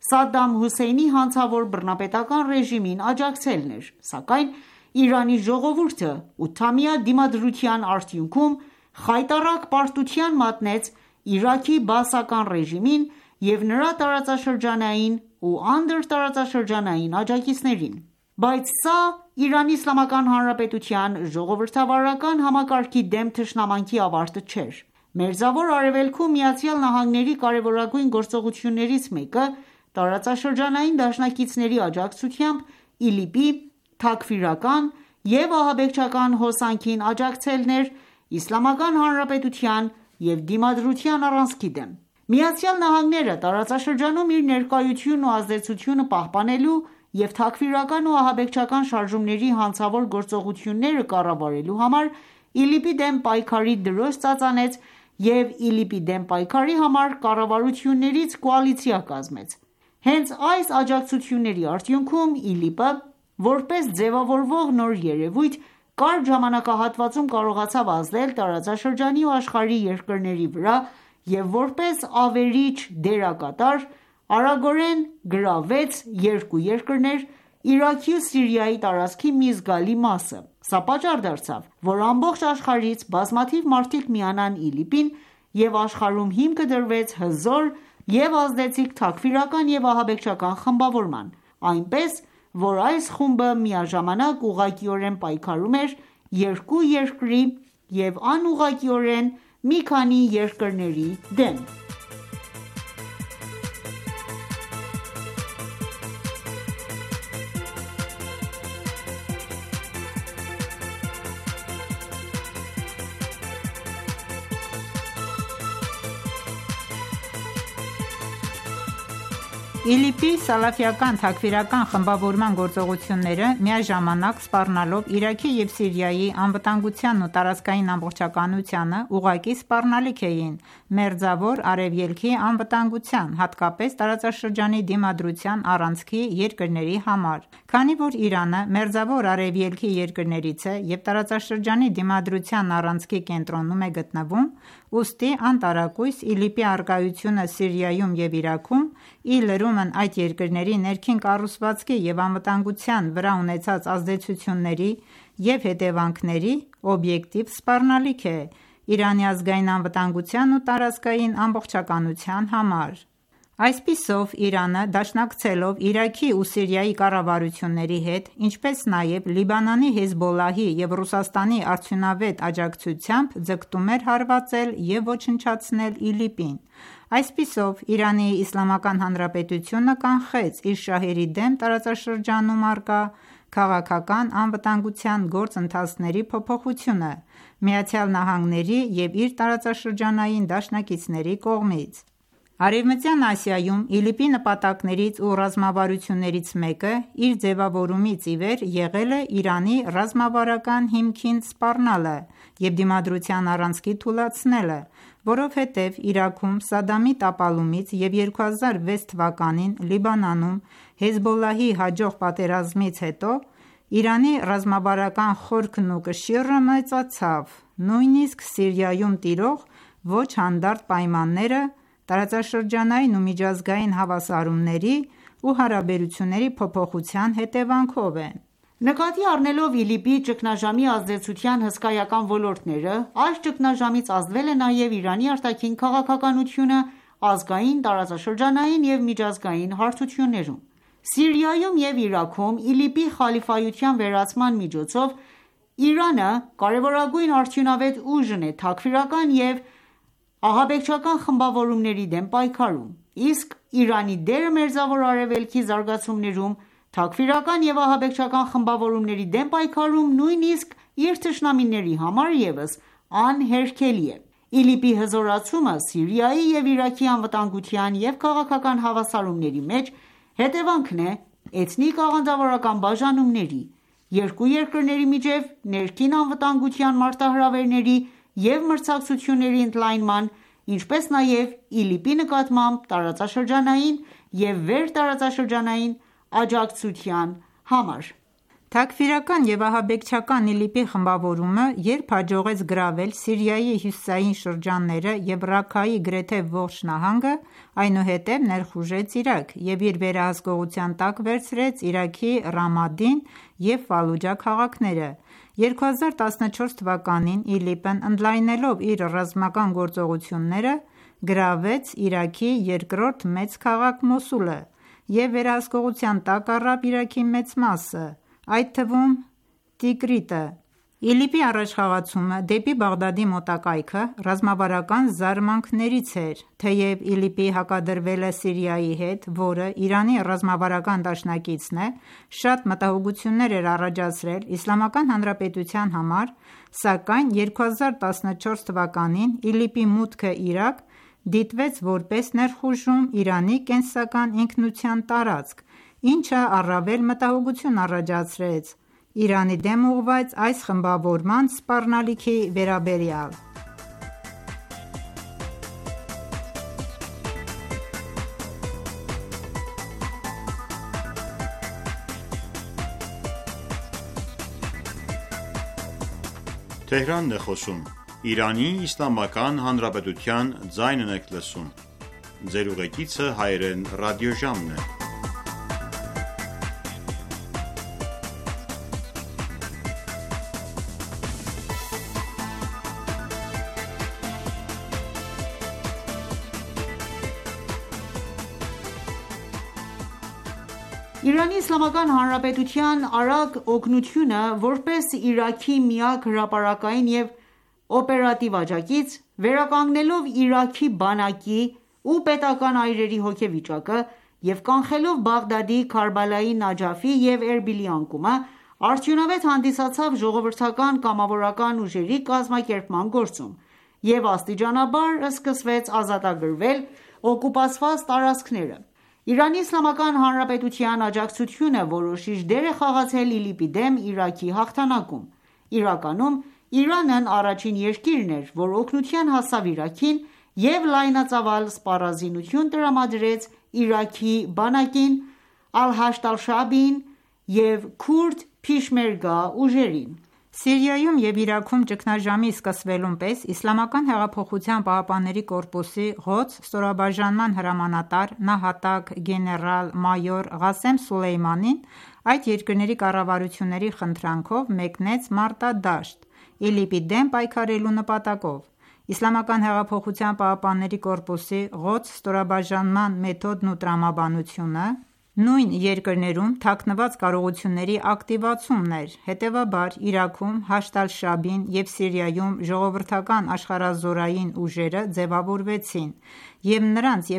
Սադդամ Հուսեյնի հանցավոր բռնապետական ռեժիմին աջակցելն էր, սակայն Իրանի ժողովուրդը ութամյա դիմադրության արդյունքում խայտառակ պարտության մատնեց Իրաքի բաասական ռեժիմին և նրա տարածաշրջանային ու անդրտարածաշրջանային աջակիցներին: Բայց սա Իրանի Իսլամական Հանրապետության ժողովրդավարական համակարգի դեմ թշնամանքի ավարտը չէր: Մերձավոր Արևելքում ԱՄՆ-ի կարևորագույն գործողություններից մեկը տարածաշրջանային դաշնակիցների աջակցությամբ ԻԼԻՊ-ի թաքֆիրական և ահաբեկչական հոսանքին աջակցելն էր Իսլամական Հանրապետության և Դիմադրության առանցքի դեմ: ԱՄՆ-ը տարածաշրջանում իր ներկայությունն ու ազդեցությունը պահպանելու և թաքֆիրական ու ահաբեկչական շարժումների հանցավոր գործողությունները կառավարելու համար ԻԼԻՊ-ի դեմ պայքարի դրոշ ծածանեց և ԻԼԻՊ-ի դեմ պայքարի համար կառավարություններից կոալիցիա կազմեց: Հենց այս աջակցությունների արդյունքում ԻԼԻՊ-ը, որպես ձևավորվող նոր երևույթ, կարճ ժամանակահատվածում կարողացավ ազդել տարածաշրջանի ու աշխարհի երկրների վրա և որպես ավերիչ դերակատար, արագորեն գրավեց երկու երկրներ՝ Իրաքի ու Սիրիայի տարածքի մի զգալի մասը: Սա պատճառ դարձավ, որ ամբողջ աշխարհից բազմաթիվ մարդիկ միանան ԻԼԻՊ-ին և աշխարհում հիմքը դրվեց հզոր և ազդեցիկ թաքֆիրական և ահաբեկչական խմբավորման, այնպես որ այս խումբը միաժամանակ ուղղակիորեն պայքարում էր երկու երկրի և անուղղակիորեն մի քանի երկրների դեմ: ԻԼԻՊ-ի սալաֆիական թաքֆիրական խմբավորման գործողությունները միաժամանակ սպառնալով Իրաքի և Սիրիայի անվտանգությանն ու տարածքային ամբողջականությանը ուղղակի սպառնալիք էին Մերձավոր Արևելքի անվտանգության, հատկապես տարածաշրջանի դիմադրության առանցքի երկրների համար: Քանի որ Իրանը Մերձավոր Արևելքի երկրներից է և տարածաշրջանի դիմադրության առանցքի կենտրոնում է գտնվում, ուստի անտարակույս ԻԼԻՊ-ի առկայությունը Սիրիայում և Իրաքում, ի լրումն այդ երկրների ներքին կառուցվածքի և անվտանգության վրա ունեցած ազդեցությունների և հետևանքների, օբյեկտիվ սպառնալիք է Իրանի ազգային անվտանգության ու տարածքային ամբողջականության համար: Այսպիսով Իրանը դաշնակցելով Իրաքի ու Սիրիայի կառավարությունների հետ, ինչպես նաև Լիբանանի Հեզբոլլահի և Ռուսաստանի արդյունավետ աջակցությամբ ձգտում էր հարվածել և ոչնչացնել ԻԼԻՊ-ին: Այսպիսով Իրանի Իսլամական Հանրապետությունը կանխեց իր շահերի դեմ տարածաշրջանում առկա քաղաքական անվտանգության գործընթացների փոփոխությունը ԱՄՆ-ի և իր տարածաշրջանային դաշնակիցների կողմից: Արևմտյան Ասիայում ԻԼԻՊ-ի նպատակներից ու ռազմավարություններից մեկը իր ձևավորումից ի վեր եղել է Իրանի ռազմավարական հիմքին սպառնալը և դիմադրության առանցքի թուլացնելը, որովհետև Իրաքում Սադամի տապալումից և երկու հազար վեց թվականին Լիբանանում Հեզբոլլահի հաջող պատերազմից հետո Իրանի ռազմավարական խորքն ու կշիռը մեծացավ: Նույնիսկ Սիրիայում տիրող ոչ հանդարտ պայմանները տարածաշրջանային ու միջազգային հավասարումների ու հարաբերությունների փոփոխության հետևանքով են: Նկատի առնելով ԻԼԻՊ-ի ճգնաժամի ազդեցության հսկայական ոլորտները, այս ճգնաժամից ազդվել է նաև Իրանի արտաքին քաղաքականությունը ազգային, տարածաշրջանային և միջազգային հարթություններում: Սիրիայում և Իրաքում ԻԼԻՊ-ի խալիֆայության վերացման միջոցով Իրանը կարևորագույն արդյունավետ ուժն է թաքֆիրական և ահաբեկչական խմբավորումների դեմ պայքարում, իսկ Իրանի դերը Մերձավոր Արևելքի զարգացումներում թաքֆիրական և ահաբեկչական խմբավորումների դեմ պայքարում նույնիսկ իր թշնամիների համար ևս անհերքելի է: ԻԼԻՊ-ի հզորացումը Սիրիայի և Իրաքի անվտանգության և քաղաքական հավասարումների մեջ հետևանքն է էթնիկ-աղանդավորական բաժանումների, երկու երկրների միջև ներքին անվտանգության մարտահրավերների և մրցակցությունների ընդլայնման, ինչպես նաև ԻԼԻՊ-ի նկատմամբ տարածաշրջանային և վերտարածաշրջանային աջակցության համար: Թաքֆիրական և ահաբեկչական ԻԼԻՊ-ի խմբավորումը, երբ հաջողեց գրավել Սիրիայի հյուսիսային շրջանները և Ռաքքայի գրեթե ողջ նահանգը, այնուհետև ներխուժեց Իրաք և իր վերահսկողության տակ վերցրեց Իրաքի Ռամադին և Ֆալուջա քաղաքները: երկու հազար տասնչորս թվականին ԻԼԻՊ-ն ընդլայնելով իր ռազմական գործողությունները, գրավեց Իրաքի երկրորդ մեծ քաղաք Մոսուլը և վերահսկողության տակ առավ Իրաքի մեծ մասը, այդ թվում Տիկրիտը: ԻԼԻՊ-ի առաջխաղացումը դեպի Բաղդադի մոտակայքը ռազմավարական զարմանքներից էր: Թեև ԻԼԻՊ-ը հակադրվել է Սիրիայի հետ, որը Իրանի ռազմավարական դաշնակիցն է, շատ մտահոգություններ էր առաջացրել Իսլամական Հանրապետության համար, սակայն երկու հազար տասնչորս թվականին ԻԼԻՊ-ի մուտքը Իրաք դիտվեց որպես ներխուժում Իրանի կենսական ինքնության տարածք, ինչը առավել մտահոգություն առաջացրեց Իրանի դեմ ուղղված այս խմբավորման սպառնալիքի վերաբերյալ: Իրանի Իսլամական Հանրապետության արագ օգնությունը, որպես Իրաքի միակ հրապարակային և օպերատիվ աջակից, վերականգնելով Իրաքի բանակի ու պետական այրերի հոգեվիճակը և կանխելով Բաղդադի, Քարբալայի, Նաջաֆի և Էրբիլի անկումը, արդյունավետ հանդիսացավ ժողովրդական կամավորական ուժերի կազմակերպման գործում և աստիճանաբար սկսվեց ազատագրվել օկուպացված տարածքները: Իրանի Իսլամական Հանրապետության աջակցությունը որոշիչ դեր է խաղացել ԻԼԻՊ-ի դեմ Իրաքի հաղթանակում: Իրականում Իրանն առաջին երկիրն էր, որ օգնության հասավ Իրաքին և լայնածավալ սպառազինություն տրամադրեց Իրաքի բանակին, Ալ-Հաշդ Ալ-Շաաբին և քուրդ փիշմերգա ուժերին: Սիրիայում և Իրաքում ճգնաժամի սկսվելուն պես ԻՀՊԿ-ի Ղոդս ստորաբաժանման հրամանատար, նահատակ գեներալ-մայոր Ղասեմ Սոլեյմանին այդ երկրների կառավարությունների խնդրանքով մեկնեց մարտադաշտ ԻԼԻՊ-ի դեմ պայքարելու նպատակով: ԻՀՊԿ-ի Ղոդս ստորաբաժանման մեթոդն ու տրամաբանությունը նույն երկրներում թաքնված կարողությունների ակտիվացումն էր: Հետևաբար Իրաքում Հաշդ Ալ-Շաաբին և Սիրիայում ժողովրդական աշխարհազորային ուժերը ձևավորվեցին և նրանց և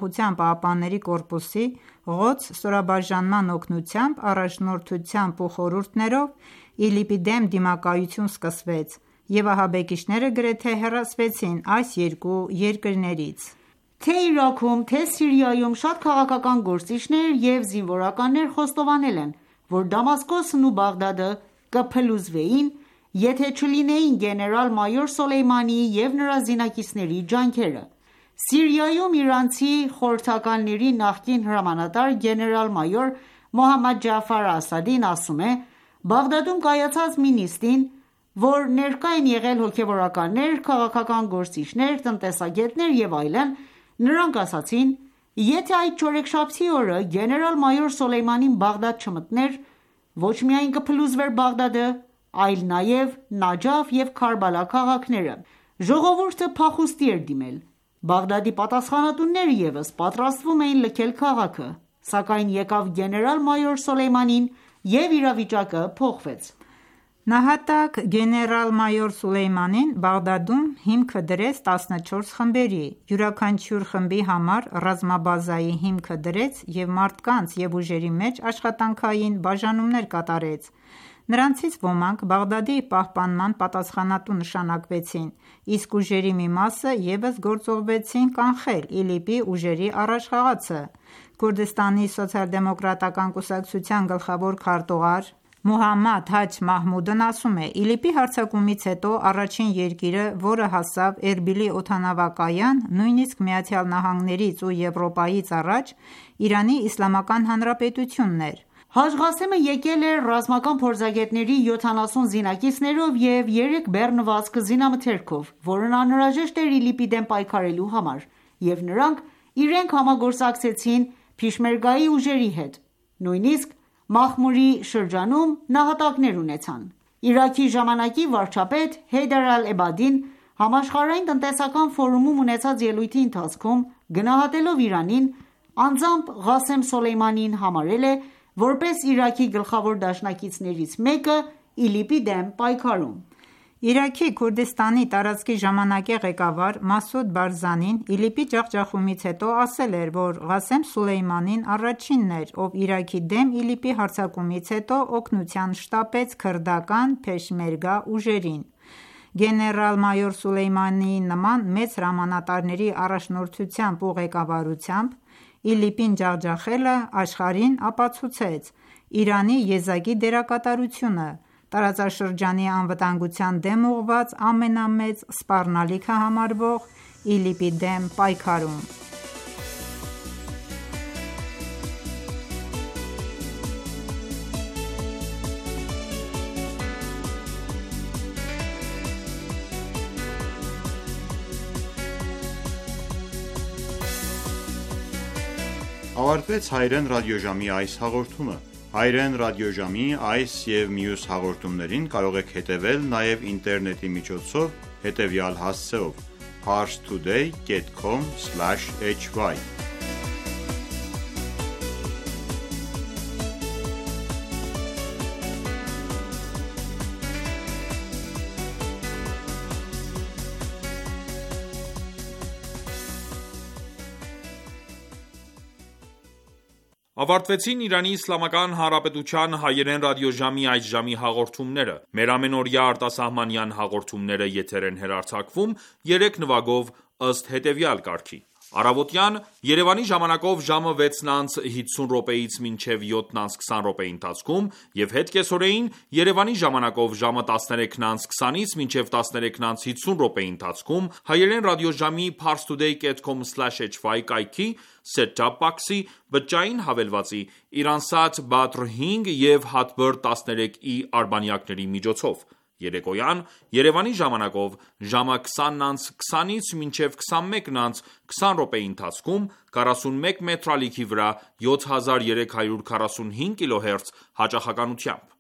ՀՀՊԿ-ի Ղոդս ստորաբաժանման օգնությամբ, առաջնորդությամբ ու խորհուրդներով ԻԼԻՊ-ի դեմ դիմակայություն սկսվեց և ահաբեկիչները գրեթե հեռացվեցին այս երկու երկրներից: Թե Իրաքում, թե Սիրիայում շատ քաղաքական գործիչներ և զինվորականներ խոստովանել են, որ Դամասկոսն ու Բաղդադը կփլուզվեին, եթե չլինեին գեներալ-մայոր Սոլեյմանիի և նրա զինակիցների ջանքերը: Սիրիայում իրանցի խորհրդականների նախկին հրամանատար գեներալ-մայոր Մոհամմադ Ջաֆար Ասադին ասում է. «Բաղդադում կայացած մի նիստին, որ ներկա են եղել հոգևորականներ, քաղաքական գործիչներ, տնտեսագետներ և այլն, նրանք ասացին. եթե այդ չորեքշաբթի օրը գեներալ-մայոր Սոլեյմանին Բաղդադ չմտներ, ոչ միայն կփլուզվեր Բաղդադը, այլ նաև Նաջաֆ և Քարբալա քաղաքները: Ժողովուրդը փախուստի էր դիմել: Բաղդադի պատասխանատուները ևս պատրաստվում էին լքել քաղաքը, սակայն եկավ գեներալ-մայոր Սոլեյմանին և իրավիճակը փոխվեց»: Նահատակ գեներալ-մայոր Սոլեյմանին Բաղդադում հիմքը դրեց տասնչորս խմբերի: Յուրաքանչյուր խմբի համար ռազմաբազայի հիմքը դրեց և մարդկանց և ուժերի մեջ աշխատանքային բաժանումներ կատարեց: Նրանցից ոմանք Բաղդադի պահպանման պատասխանատու նշանակվեցին, իսկ ուժերի մի մասը ևս գործուղվեցին կանխել ԻԼԻՊ-ի ուժերի առաջխաղացը: Քուրդիստանի սոցիալ-դեմոկրատական կուսակցության գլխավոր քարտուղար Մոհամմադ Հաջ Մահմուդն ասում է. «ԻԼԻՊ-ի հարձակումից հետո առաջին երկիրը, որը հասավ Էրբիլի օդանավակայան, նույնիսկ ԱՄՆ-ից ու Եվրոպայից առաջ, Իրանի Իսլամական Հանրապետությունն էր: Հաջ Ղասեմը եկել էր ռազմական փորձագետների յոթանասուն զինակիցներով և երեք բեռնվածք զինամթերքով, որն անհրաժեշտ էր ԻԼԻՊ-ի դեմ պայքարելու համար, և նրանք իրենք համագործակցեցին Փիշմերգայի ուժերի հետ, նույնիսկ Մախմուրի շրջանում նահատակներ ունեցան։ Իրաքի ժամանակի վարչապետ Հեյդար Ալ-Էբադին Համաշխարհային տնտեսական ֆորումում ունեցած ելույթի ընթացքում, գնահատելով Իրանին, անձամբ Ղասեմ Սոլեյմանիին համարել է, որպես Իրաքի գլխավոր դաշնակիցներից մեկը ԻԼԻՊ-ի դեմ պայքարում։ Իրաքի Քուրդիստանի տարածքի ժամանակի ղեկավար Մասուդ Բարզանին ԻԼԻՊ-ի ջախջախումից հետո ասել էր, որ Ղասեմ Սոլեյմանին առաջինն էր, ով Իրաքի դեմ ԻԼԻՊ-ի հարձակումից հետո օգնության շտապեց քրդական Փեշմերգա ուժերին։ Գեներալ-մայոր Սոլեյմանիի նման մեծ հրամանատարների առաջնորդությամբ ու ղեկավարությամբ ԻԼԻՊ-ին ջախջախելը աշխարհին ապացուցեց Իրանի եզակի դերակատարությունը տարածաշրջանի անվտանգության դեմ ուղղված ամենամեծ սպառնալիքը համարվող ԻԼԻՊ-ի դեմ պայքարում։ Ավարտվեց հայրեն ռադիոժամի այս հաղորդումը։ Հայրեն ռադիոժամի այս և մյուս հաղորդումներին կարող եք հետևել նաև ինտերնետի միջոցով հետևյալ հասցեով՝ parstoday dot com slash h y Ավարտվեցին Իրանի Իսլամական Հանրապետության հայերեն ռադիոժամի այս ժամի հաղորդումները։ Մեր ամենօրյա արտասահմանյան հաղորդումները եթեր են հեռարձակվում երեք նվագով ըստ հետևյալ կարգի: Առավոտյան Երևանի ժամանակով ժամը վեցն անց հիսուն րոպեից մինչև յոթն անց քսան րոպեի ընթացքում և հետ կեսօրեին Երևանի ժամանակով ժամը տասներեքն անց քսանից մինչև տասներեքն անց հիսուն րոպեի ընթացքում հայերեն ռադիոժամի parstoday dot com slash h y կայքի set-top box-ի բջջային հավելվածի Իրանսատ Badr հինգ և Hotbird տասներեք ի արբանյակների միջոցով: Երեկոյան Երևանի ժամանակով ժամը քսանն անց քսանից մինչև քսանմեկն անց քսան րոպեի ընթացքում քառասունմեկ մետրալիքի վրա յոթ հազար երեք հարյուր քառասունհինգ կիլոհերց հաճախականությամբ: